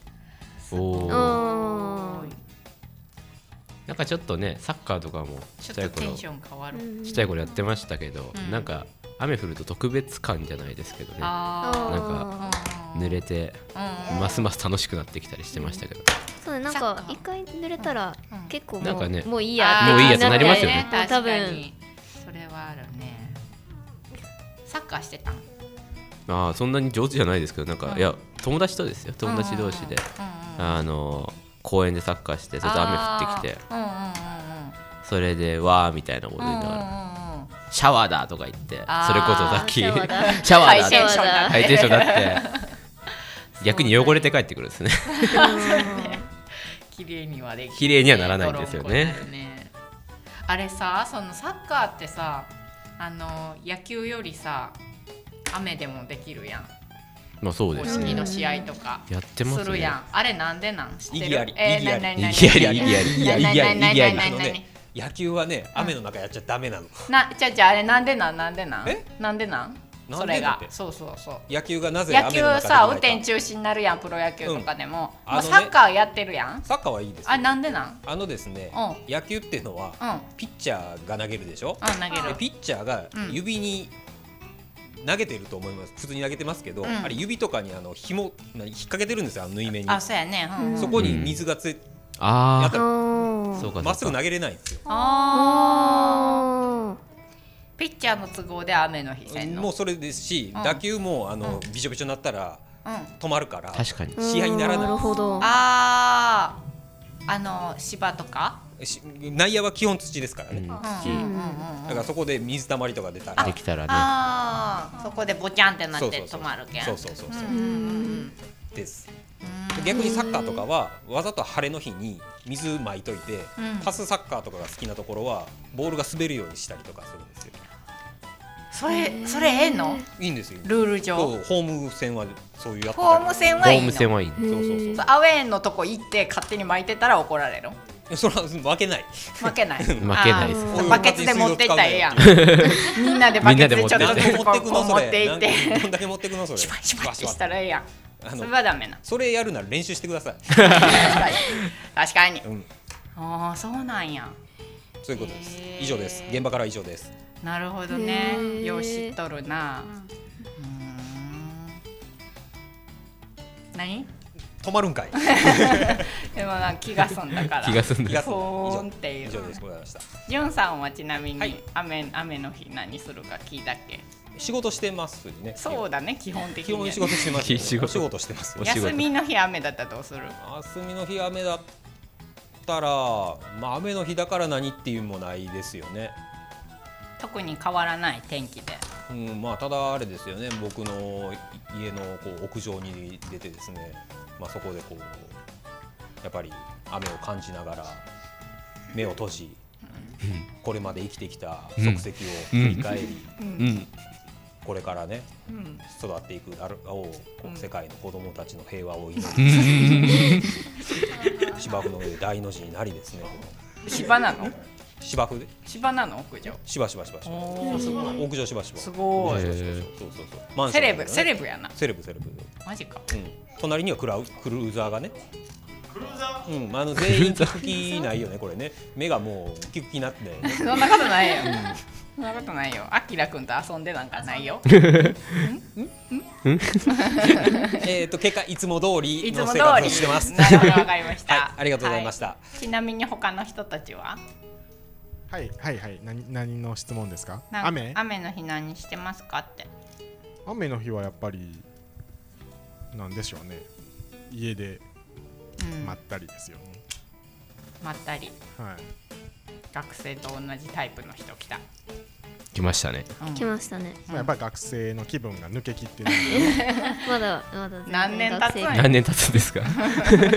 や。 なんかちょっとねサッカーとかもちょっとテンション変わる。 ちっちゃい頃やってましたけど、なんか雨降ると特別感じゃないですけどね。なんか濡れてますます楽しくなってきたりしてましたけど。 そうなんか一回濡れたら結構なんかねもういいやとなりますよね。 多分それはあるね。サッカーしてたん？ そんなに上手じゃないですけど、なんかいや友達とですよ。友達同士で公園でサッカーしてちょっと雨降ってきて、それでわーみたいなこと言いながら。シャワーだとか言ってそれこそさっきシャワーだハイテンションになって逆に汚れて帰ってくるんですね綺麗にはならないんですよね。 あれさ、そのサッカーってさ野球よりさ雨でもできるやん。 まあそうですね。 公式の試合とかやってますね。 するやん。あれなんでなん知ってる？ 意義あり野球はね、雨の中やっちゃダメなの。 あれなんでなんそれがそう野球がなぜ雨の中で野球さ雨天中止になるやん。プロ野球とかでもサッカーやってるやん。 サッカーはいいです。 なんでなんですね、野球っていうのはピッチャーが投げるでしょ。ピッチャーが指に投げてると思います。普通に投げてますけど、あれ指とかに紐引っ掛けてるんですよ、縫い目に。 そうやね。 そこに水がやったらまっすぐ投げれないんですよ。 ピッチャーの都合で雨の日せんのもうそれですし、打球もびしょびしょになったら止まるから確かに試合にならない。 なるほど。 芝とか内野は基本土ですからね。だからそこで水たまりとか出たらできたらね、 そこでボチャンってなって止まるけん。そうです。逆にサッカーとかはわざと晴れの日に水まいといて、パスサッカーとかが好きなところはボールが滑るようにしたりとかするんですよ。 それええの？ いいんですよ。 ルール上。 ホーム戦はそういうやつ。 ホーム戦はいいの。 ホーム戦はいい。 そうアウェーのとこ行って勝手に巻いてたら怒られる。 それは負けない。 負けないです。 バケツで持ってったらええやん。みんなでバケツでちょっとずつ持っていって。 どんだけ持ってくのそれ。 シュパシュパってしたらええやん。それはダメな。 それやるなら練習してください。 確かに。そうなんや。 そういうことです。以上です。現場からは以上です。 なるほどね。よう知っとるな。何？ 止まるんかい。 でも気が済んだから。 気が済んだ。 ポーンっていう。 以上です。ございました。 じゅんさんはちなみに雨の日何するか聞いたっけ？ 仕事してますね。 そうだね、基本的に。 基本仕事してます。仕事してます。 休みの日雨だったらどうする？ 休みの日雨だったら、雨の日だから何っていうもないですよね。 特に変わらない天気で。 ただあれですよね。僕の家の屋上に出てですね、そこでやっぱり雨を感じながら目を閉じ、これまで生きてきた足跡を振り返り、これからね、育っていく世界の子供たちの平和を祈り、芝生の上で大の字になりですね。 芝なの？ 芝生で？ 芝なの？屋上？ 芝。屋上芝。 すごい。 そう。 セレブやな。 セレブ。 マジか。 隣にはクルーザーがね。 クルーザー？全員キクキないよねこれね。目がもうキクキになって。 そんなことないよ。 そんなことないよ。あきらくんと遊んでなんかないよ。 結果いつも通りの生活をしてます。 なるほど、わかりました。 ありがとうございました。 ちなみに他の人たちは？ はいはいはい。何の質問ですか？ 雨の日何してますかって。 雨の日はやっぱりなんでしょうね。家でまったりですよね。 まったり。 はい。 学生と同じタイプの人来ましたね。 来ましたね。 やっぱり学生の気分が抜けきってない。 まだ何年経つんですか？ そうか、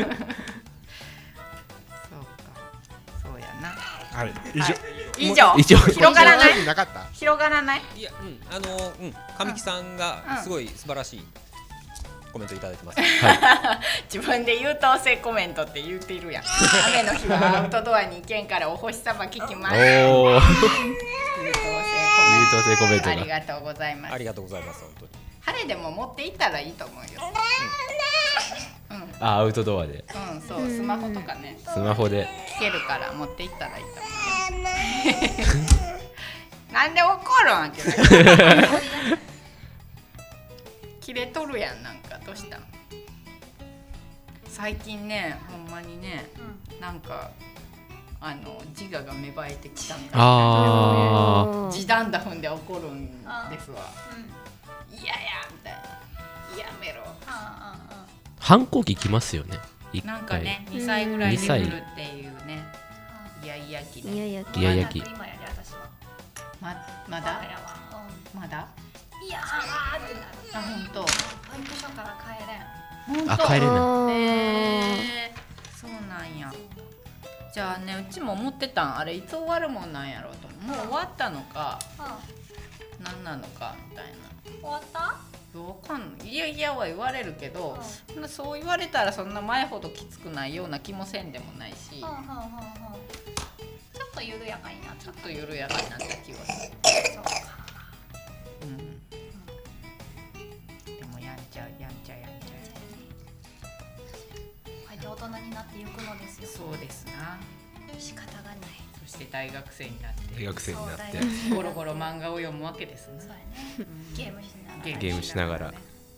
そうやな。 はい、 以上広がらない。広がらない。 いや、神木さんがすごい素晴らしいコメントいただいてます。 自分で優等生コメントって言っているやん。雨の日はアウトドアに行けんからお星様聞きます。優等生コメント。 ありがとうございます。 ありがとうございます。本当に。 晴れでも持って行ったらいいと思うよ。 アウトドアで。 そう、スマホとかね。 スマホで聞けるから持って行ったらいいと思うよ。なんで怒るわけ？切れとるやん。なんかどうしたの？最近ね、ほんまにね、なんか自我が芽生えてきたんだ。地団打踏んで怒るんですわ。いやみたいな。やめろ。 反抗期きますよね。 なんかね、2歳ぐらいで来るっていうね。イヤイヤ期。 イヤイヤ期。 今やで私は。 まだ？いやーってなる。あ、本当。保育所から帰れん。 帰れない。 そうなんや。じゃあね、うちも思ってたん、あれいつ終わるもんなんやろうと。もう終わったのか、何なのかみたいな。 終わった？ わかんない。いやは言われるけど、そう言われたらそんな前ほどきつくないような気もせんでもないし。 ちょっと緩やかになった。 ちょっと緩やかになった気がする。そうか。でもやんちゃ。こうやって大人になっていくのですよ。 そうですな。 仕方がない。 そして大学生になって。ゴロゴロ漫画を読むわけですね。 そうやね。ゲームしながら。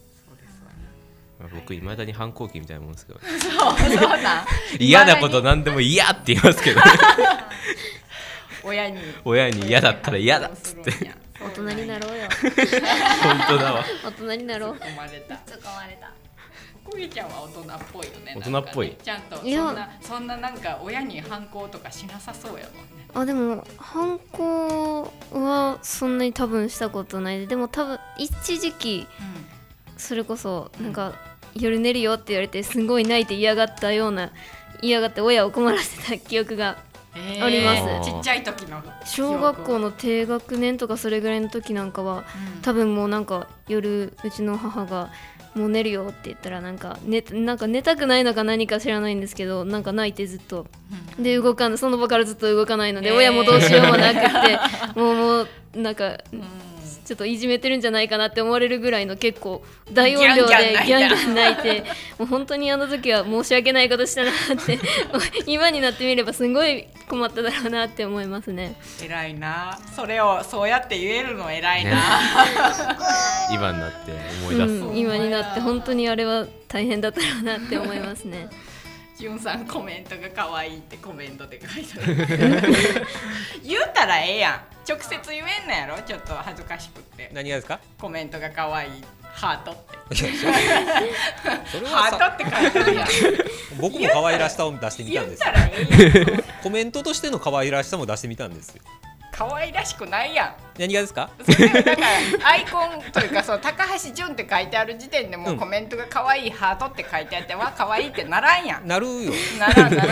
僕いまだに反抗期みたいなもんですけど。 そうなん。 嫌なこと何でも嫌って言いますけど。 親に嫌だったら嫌だっつって。 大人になろうよ。 本当だわ。 大人になろう。 突っ込まれた。 こげちゃんは大人っぽいよね。 大人っぽい。 ちゃんとそんななんか親に反抗とかしなさそうやもんね。 でも反抗はそんなに多分したことないでも多分一時期、それこそなんか夜寝るよって言われてすごい泣いて嫌がって親を困らせた記憶があります。 ちっちゃい時の小学校の低学年とかそれぐらいの時なんかは、多分もうなんか夜うちの母がもう寝るよって言ったらなんか寝たくないのか何か知らないんですけどなんか泣いてずっと、で動かない、その場からずっと動かないので、親もどうしようもなくってもうなんか、ちょっといじめてるんじゃないかなって思われるぐらいの結構大音量でギャンギャン泣いてもう本当にあの時は申し訳ないことしたなって今になってみればすごい困っただろうなって思いますね。 偉いな、それをそうやって言えるの偉いな、 今になって思い出す、 今になって本当にあれは大変だったろうなって思いますね。 じゅんさんコメントが可愛いってコメントで書いてある言ったらええやん、直接言えんのやろ、ちょっと恥ずかしくって。 何がですか？ コメントが可愛いハートってそれハートって書いてあるやん僕も可愛らしさを出してみたんですよ。 言ったらええやんコメントとしての可愛らしさも出してみたんですよ。 可愛らしくないやん。 何がですか？ それだからアイコンというか、その高橋純って書いてある時点でもうコメントが可愛いハートって書いてあっては可愛いってならんやん。 なるよ。 ならん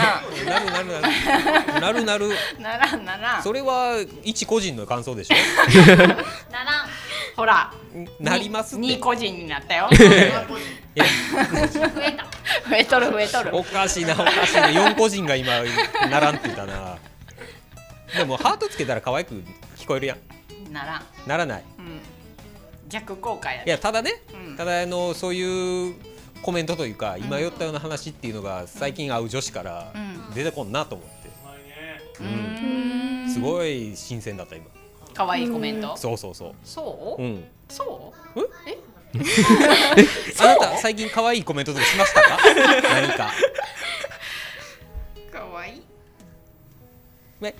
それは一個人の感想でしょならん。 ほらなりますって。 2個人になったよ増えとるおかしいな4個人が今ならんって言ったな。でもハートつけたら可愛く聞こえるやん。ならない、 逆効果や。 いやただね、ただそういうコメントというか、今言ったような話っていうのが最近会う女子から出てこんなと思って、すごい新鮮だった今。 可愛いコメント。 そうそうそう。 そう？そう？え？ あなた最近可愛いコメントとかしましたか？何か。 可愛い。 え？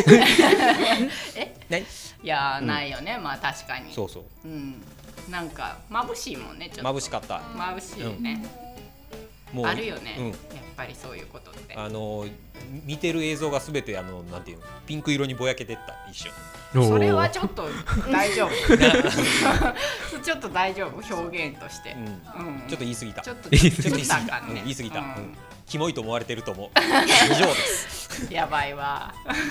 いやないよね。まあ確かに。 そうそう。 なんか眩しいもんね。ちょっと眩しかった。 眩しいね。あるよね。やっぱりそういうことって。 見てる映像がすべてなんていうの、ピンク色にぼやけてった一瞬。 それはちょっと大丈夫。ちょっと大丈夫、表現として。 ちょっと言い過ぎた。 ちょっと言い過ぎた。キモいと思われてると思う。以上です。 やばいわ。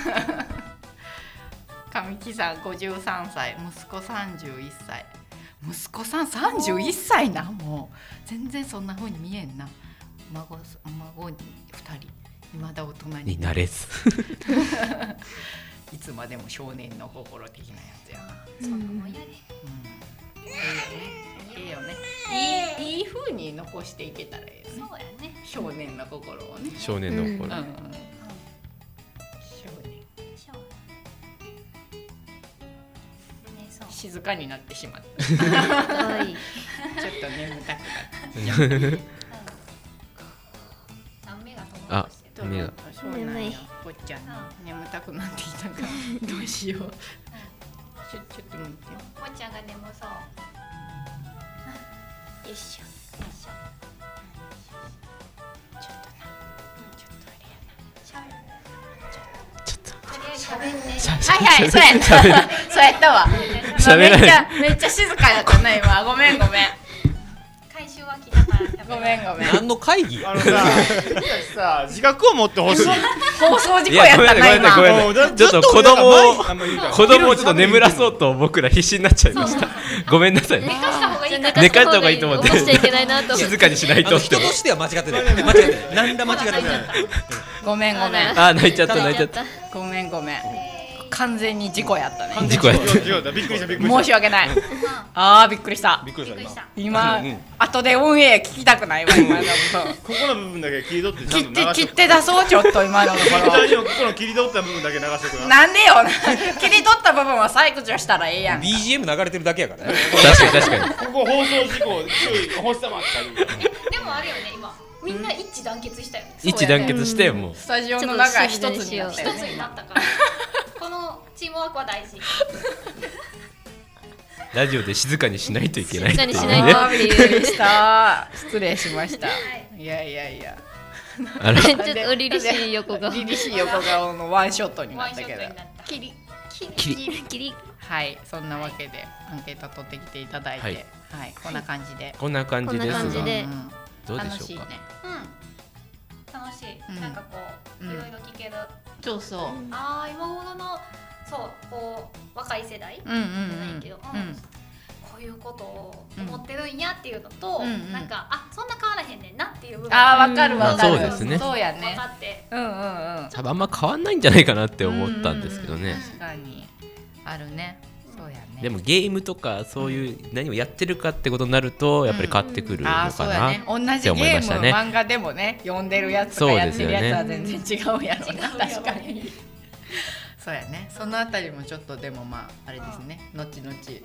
神木さん53歳、息子31歳。息子さん31歳な、もう全然そんな風に見えんな。孫に2人、未だ大人になれず。 いつまでも少年の心的なやつやな。 そんなもんやで。 いいよね。いい風に残していけたらいいよね。 そうやね。 少年の心をね。 少年の心。 少年。静かになってしまった。ちょっと眠たくなって。 あ、目が。 眠い。こっちゃん眠たくなってきたからどうしよう。ちょっと待って。 こっちゃんが眠そう。よいしょ。ちょっとあれやな。喋って。 はい、そうやったわ。めっちゃ静かやったな今。ごめん。 回収は来たから。 ごめん。 何の会議？ さ自覚を持ってほしい。 放送事故やったな今。 ちょっと子供をちょっと眠らそうと僕ら必死になっちゃいました。ごめんなさい。 寝かした方がいい。 寝かした方がいいと思って。静かにしないと。 人としては間違ってない。何ら間違ってない。 ごめん。 泣いちゃった。 ごめん。完全に事故やったね。 事故やった。 びっくりした。 申し訳ない。びっくりした。今後でオンエア聞きたくないわ今のこと。 ここの部分だけ切り取って切って出そうちょっと今のところ。 ここの切り取った部分だけ流してください。 なんでよ。切り取った部分は採掘したらええやん。 BGM 流れてるだけやからね。 確かに。 ここ放送事故注意星様って書いてる。 でもあるよね今。みんな一致団結したよね。 一致団結してもう。 スタジオの中一つになったから。このチームワークは大事。 ラジオで静かにしないといけない。 静かにしないとびっくりした。失礼しました。いや。 ちょっと凛々しい横顔。 凛々しい横顔のワンショットになったけど。キリ。はい、そんなわけでアンケート取ってきていただいて、はい、こんな感じで。 こんな感じですが。どうでしょうか。 楽しいね。 楽しい。なんかこういろいろ聞ける。 そうそう。 今頃のこう若い世代じゃないけど、こういうことを思ってるんやっていうのと、なんかそんな変わらへんねんなっていう部分。 わかる。 そうですね。 そうやね。 分かって。 多分あんま変わんないんじゃないかなって思ったんですけどね。 確かにあるね。そうやね。 でもゲームとかそういう何をやってるかってことになるとやっぱり変わってくるのかなって思いましたね。 同じゲーム漫画でもね、読んでるやつとかやってるやつは全然違うやろな。確かに。そうやね。そのあたりもちょっとでもあれですね。後々ギ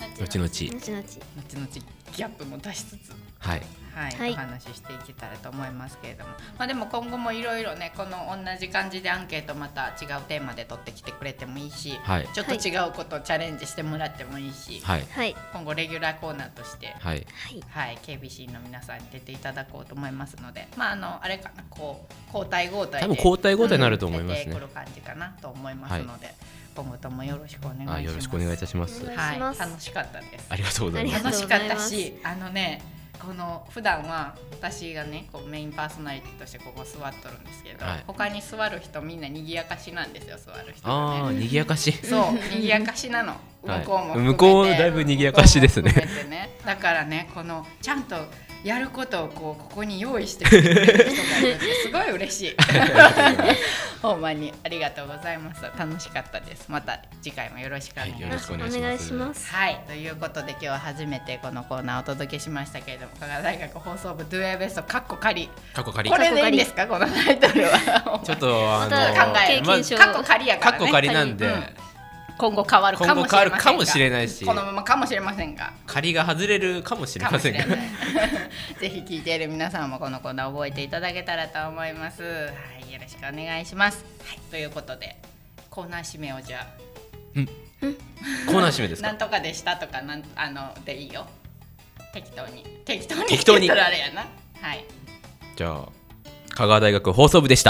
ャップも出しつつ、お話ししていけたらと思いますけれども、でも今後もいろいろね、この同じ感じでアンケートまた違うテーマで取ってきてくれてもいいし、ちょっと違うことをチャレンジしてもらってもいいし、今後レギュラーコーナーとして、KBC の皆さんに出ていただこうと思いますので、あれかな、こう交代で多分交代になると思いますね。 出てくる感じかなと思いますので。今後ともよろしくお願いします。 よろしくお願いいたします。 楽しかったです。 ありがとうございます。 楽しかったし、この普段は私がね、メインパーソナリティとしてここ座っとるんですけど、他に座る人みんな賑やかしなんですよ。座る人がね。 賑やかし。 そう、賑やかしなの。 向こうだいぶ賑やかしですね。 だからね、このちゃんとやることをここに用意してくれる人がいるってすごい嬉しい。ほんまにありがとうございます。楽しかったです。また次回もよろしくお願いします。はい、ということで今日は初めてこのコーナーをお届けしましたけれども、香川大学放送部 Do Your Best カッコ仮。これでいいんですか、このタイトルは。 ちょっと考え。 カッコ仮やからね。カッコ仮なんで。 今後変わるかもしれませんが、 しこのままかもしれませんが、 仮が外れるかもしれませんがぜひ聞いている皆さんもこのコーナー覚えていただけたらと思います。はい、よろしくお願いします。はい、ということでコーナー締めをじゃあコーナー締めですか。 なんとかでしたとかでいいよ。適当に言ったらあれやな。はい。 じゃあ香川大学放送部でした。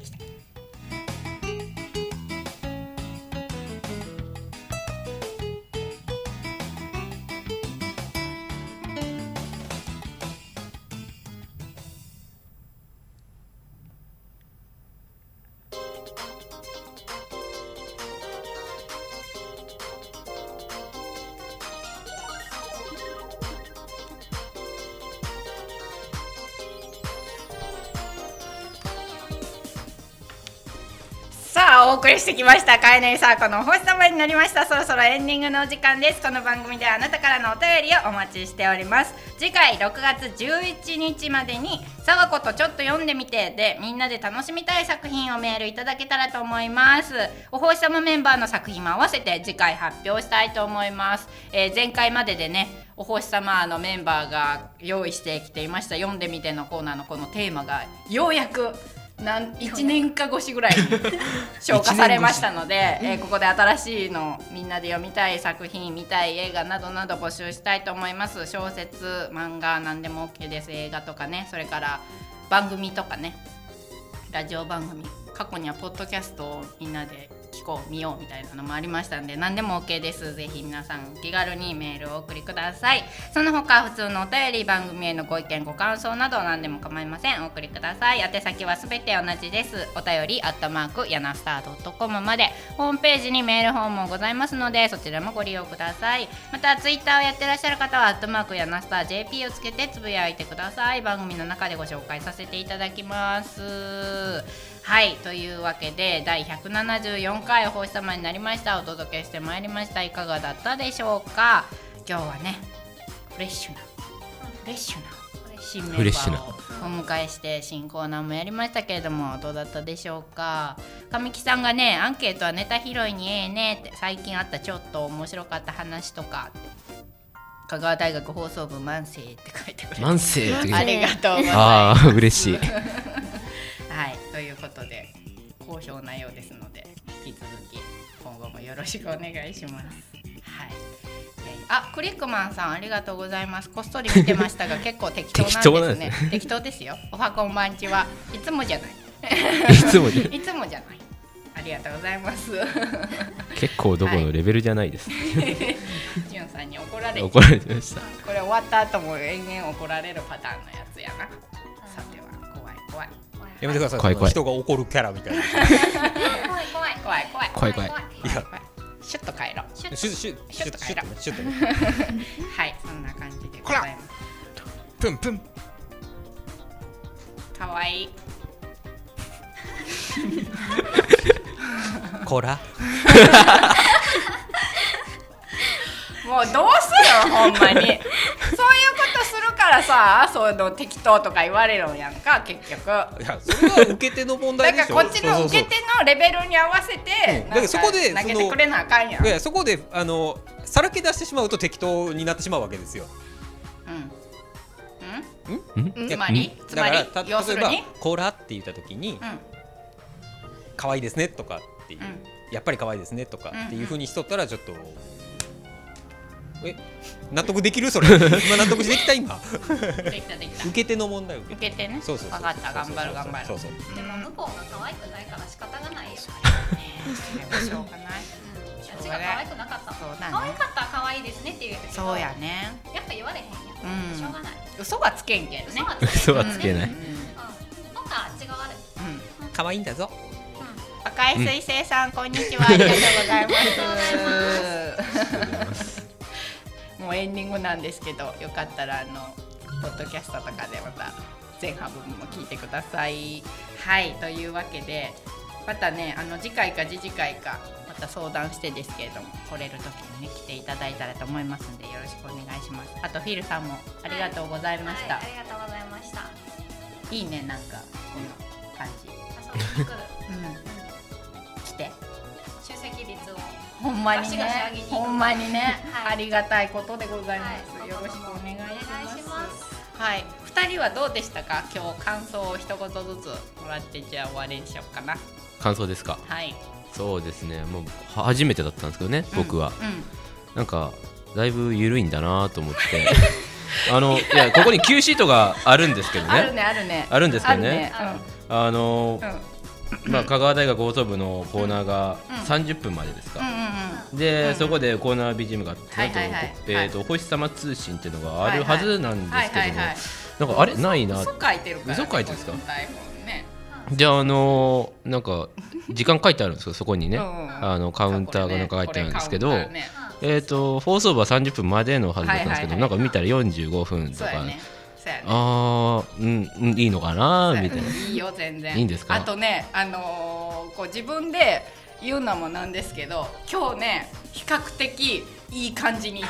お送りしてきましたかえねいサーコのお星様になりました。そろそろエンディングのお時間です。この番組ではあなたからのお便りをお待ちしております。次回6月11日までにさがことちょっと読んでみてでみんなで楽しみたい作品をメールいただけたらと思います。お星様メンバーの作品も合わせて次回発表したいと思います。前回まででねお星様のメンバーが用意してきていました読んでみてのコーナーのこのテーマがようやく1年か越しぐらいに消化されましたので、ここで新しいのみんなで読みたい作品見たい映画などなど募集したいと思います。小説漫画何でも OK です。映画とかね、それから番組とかね、ラジオ番組、過去にはポッドキャストをみんなで聞こう見ようみたいなのもありましたんで何でも OK です。ぜひ皆さん気軽にメールをお送りください。その他普通のお便り、番組へのご意見ご感想など何でも構いません。お送りください。宛先はすべて同じです。お便り@yanastar.com まで。ホームページにメールフォームもございますのでそちらもご利用ください。またツイッターをやってらっしゃる方は@yanastarjp をつけてつぶやいてください。番組の中でご紹介させていただきます。はい、というわけで第174回お星様になりました。お届けしてまいりました。いかがだったでしょうか。今日はねフレッシュな新メンバーをお迎えして新コーナーもやりましたけれどもどうだったでしょうか。神木さんがねアンケートはネタ拾いにええねって最近あったちょっと面白かった話とかって香川大学放送部万世って書いてくれて万世ってありがとうございます。 嬉しいはい、ということで好評なようですので引き続き今後もよろしくお願いします。はい、クリックマンさんありがとうございます。こっそり見てましたが結構適当なんですね。適当ですよ。おはこんばんちはいつもじゃないいつもじゃないありがとうございます。 結構どこのレベルじゃないです、 ジュンさんに怒られてました。 これ終わった後も延々怒られるパターンのやつやな。さては怖いやめてください。 怖い人が怒るキャラみたいな怖い。 いやシュッと帰ろう。 シュッと帰ろう。シュッとはい、そんな感じでございます。 プンプンかわいいこらもうどうするほんまにそういうことするからさその適当とか言われるんやんか結局。 いやそれは受け手の問題でしょ。 だからこっちの受け手のレベルに合わせてだからそこで投げてくれなあかんやん。 いやそこでさらけ出してしまうと適当になってしまうわけですよ。 つまり要するにコーラって言った時に可愛いですねとかっていうやっぱり可愛いですねとかっていう風にしとったらちょっと納得できるそれ今納得できた今できた受け手の問題受け手ね。 そう分かった頑張るそうでも向こうが可愛くないから仕方がないよ。 しょうがない。 私が可愛くなかったそうだね。 可愛かったら可愛いですねって言うけどそうやね。 やっぱ言われへんやん。しょうがない。 嘘はつけんけどね。 嘘はつけない。 なんか違うある。 可愛いんだぞ。 赤い水星さんこんにちはありがとうございます。もうエンディングなんですけどよかったらポッドキャストとかでまた前半部分も聞いてください。はいというわけでまたね次回か次々回かまた相談してですけれども来れる時にね来ていただいたらと思いますのでよろしくお願いします。あとフィルさんもありがとうございました。 ありがとうございました。 いいねなんかこの感じ。 遊びに来る。 来て出席率をほんんまにね、ほんまにね、ありがたいことでございます。よろしくお願いします。はい、2人はどうでしたか？今日感想を一言ずつもらって、じゃあ終わりにしようかな。 感想ですか？ はい。 そうですね、もう初めてだったんですけどね、僕は、なんかだいぶ緩いんだなと思っていやここに Q シートがあるんですけどね、 あるねあるねあるんですけどね、まあ香川大学放送部のコーナーが30分までですか、でそこでコーナー BGM がお星様通信っていうのがあるはずなんですけども、なんかあれないな、 嘘書いてるから、 嘘書いてるんですか？じゃあなんか時間書いてあるんですか？そこにね、カウンターがなんか書いてあるんですけど、放送部は30分までのはずだったんですけど、なんか見たら45分とか、いいのかなみたいな。 いいよ全然。 いいんですか？ あとね、こう自分で言うのもなんですけど、今日ね比較的いい感じにいった。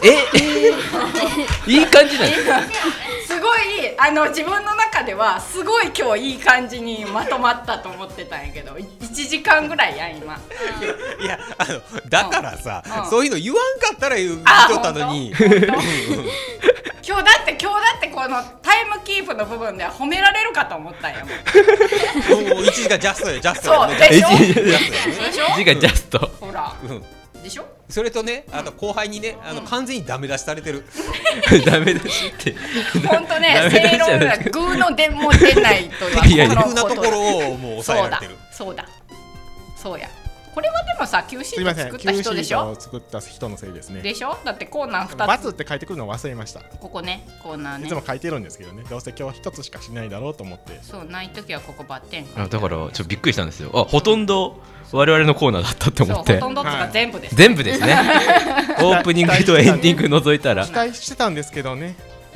いい感じなんですか？ すごい自分の中ではすごい今日いい感じにまとまったと思ってたんやけど、1時間ぐらいやん今。 いやだからさ、そういうの言わんかったら言っとったのに。 今日だってこのタイムキープの部分では褒められるかと思ったんやもん。 1時間ジャストよ、ジャスト。 そうでしょ？ 1時間ジャスト。 ほら。でしょ？ それとね、後輩にね、完全にダメ出しされてる。 ダメ出しって。 本当ね、正論がグーの出も出ないとはこのところをもう抑えられてる。 そうや。これはでもさ、Q シート作った人でしょ？ Q シートを作った人のせいですね。 でしょ？だってコーナー2つ。 バツって書いてくるのを忘れました。 ここね、コーナーね。 いつも書いてるんですけどね。どうせ今日1つしかしないだろうと思って。 そう、ないときはここバッテン。 だからちょっとびっくりしたんですよ。ほとんど我々のコーナーだったって思って。 ほとんどが全部です。 全部ですね。オープニングとエンディング除いたら。 期待してたんですけどね。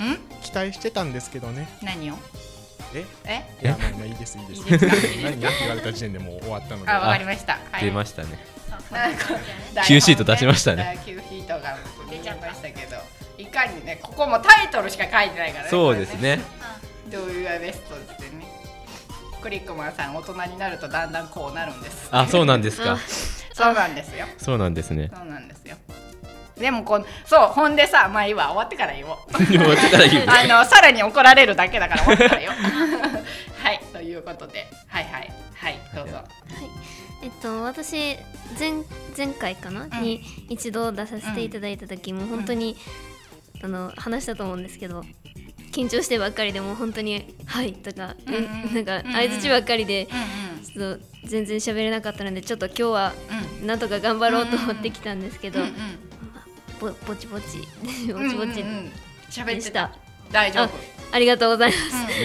何を？ いやもういいです。何って言われた時点でもう終わったので。 わかりました。 出ましたね。Q シート出しましたね。 Q シートが出ちゃいましたけど、いかにね、ここもタイトルしか書いてないからね。 そうですね。 どういうベストってね。クリックマンさん大人になるとだんだんこうなるんです。 あ、そうなんですか。 そうなんですよ。 そうなんですね。 そうなんですよ。でもそうほんでさ、まあいいわ、終わってから言おう。 終わってから言う。 さらに怒られるだけだから終わってからよ。はい、ということで、はいどうぞ。 私前回かな、に一度出させていただいた時も本当に話したと思うんですけど、緊張してばっかりでも本当にはいとかなんか相づちばっかりでちょっと全然喋れなかったので、ちょっと今日はなんとか頑張ろうと思ってきたんですけど、ぼちぼち喋ってた。大丈夫。 ありがとうございます。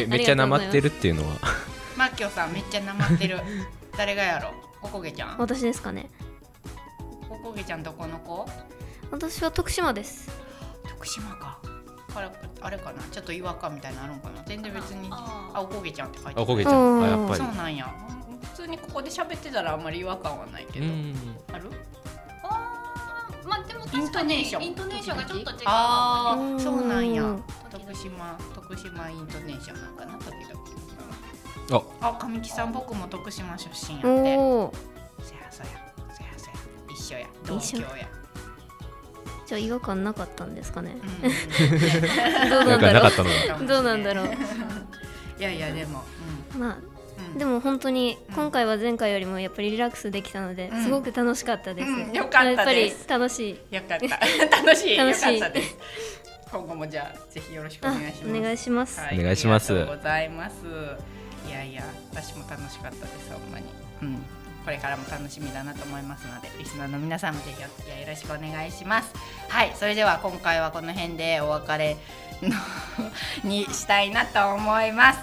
めっちゃなまってるっていうのは。 マッキョさんめっちゃなまってる。誰がやろ？おこげちゃん？ 私ですかね。 おこげちゃんどこの子？ 私は徳島です。 徳島か。あれかな、ちょっと違和感みたいなのあるんかな。全然別におこげちゃんって書いてある。 おこげちゃん、やっぱりそうなんや。普通にここで喋ってたらあんまり違和感はないけど、ある？ まあでも確かにイントネーションがちょっと違う。 ああ、そうなんや。徳島イントネーションなんかな、時々。神木さん、僕も徳島出身やって。せや一緒や、同郷や。 じゃあ違和感なかったんですかね。 どうなんだろう。 いやでも、 まあでも本当に今回は前回よりもやっぱりリラックスできたのですごく楽しかったです。 よかったです。やっぱり楽しい。 よかった。楽しい。よかったです。今後もじゃあぜひよろしくお願いします。 お願いします。 お願いします。 ありがとうございます。いや私も楽しかったですほんまに。これからも楽しみだなと思いますので、リスナーの皆さんもぜひお付き合いよろしくお願いします。はい、それでは今回はこの辺でお別れにしたいなと思います。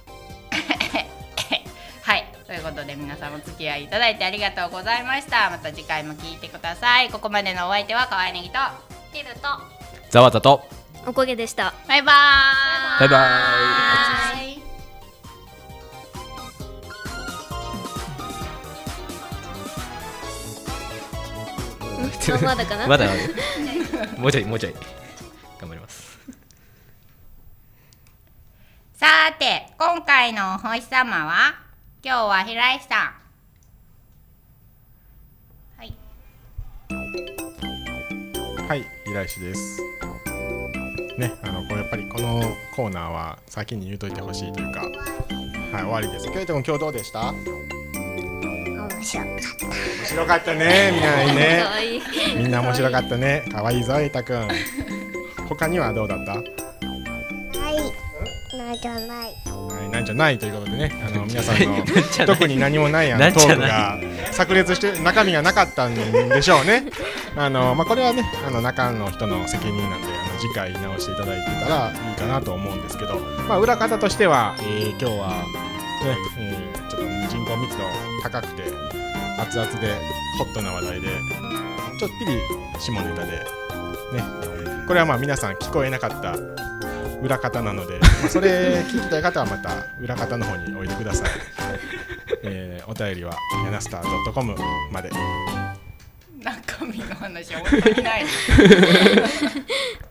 はい、ということで皆さんお付き合いいただいてありがとうございました。また次回も聞いてください。ここまでのお相手はかわいねぎとテルとざわたとおこげでした。 バイバーイ。 バイバイ。 まだかな。 まだもうちょい頑張ります。 さて今回のお星様は今日は平石さん。はい。 平石ですね。これやっぱりこのコーナーは先に言うといてほしいというか、はい、終わりです。ケイト君今日どうでした？ 面白かったね。みんなにねみんな面白かったね。かわいいぞエイタ君。他にはどうだった？ なんじゃない、 はい、なんじゃないということでね、皆さんの特に何もないトークが炸裂して中身がなかったんでしょうね。これはね中の人の責任なんで次回直していただいてたらいいかなと思うんですけど、裏方としては、今日はね、ちょっと人口密度高くて熱々でホットな話題でちょっぴり下ネタでね、これは皆さん聞こえなかった裏方なので、それ聞きたい方はまた裏方の方においでください。お便りはやなスター .com まで。 中身の話は本当にない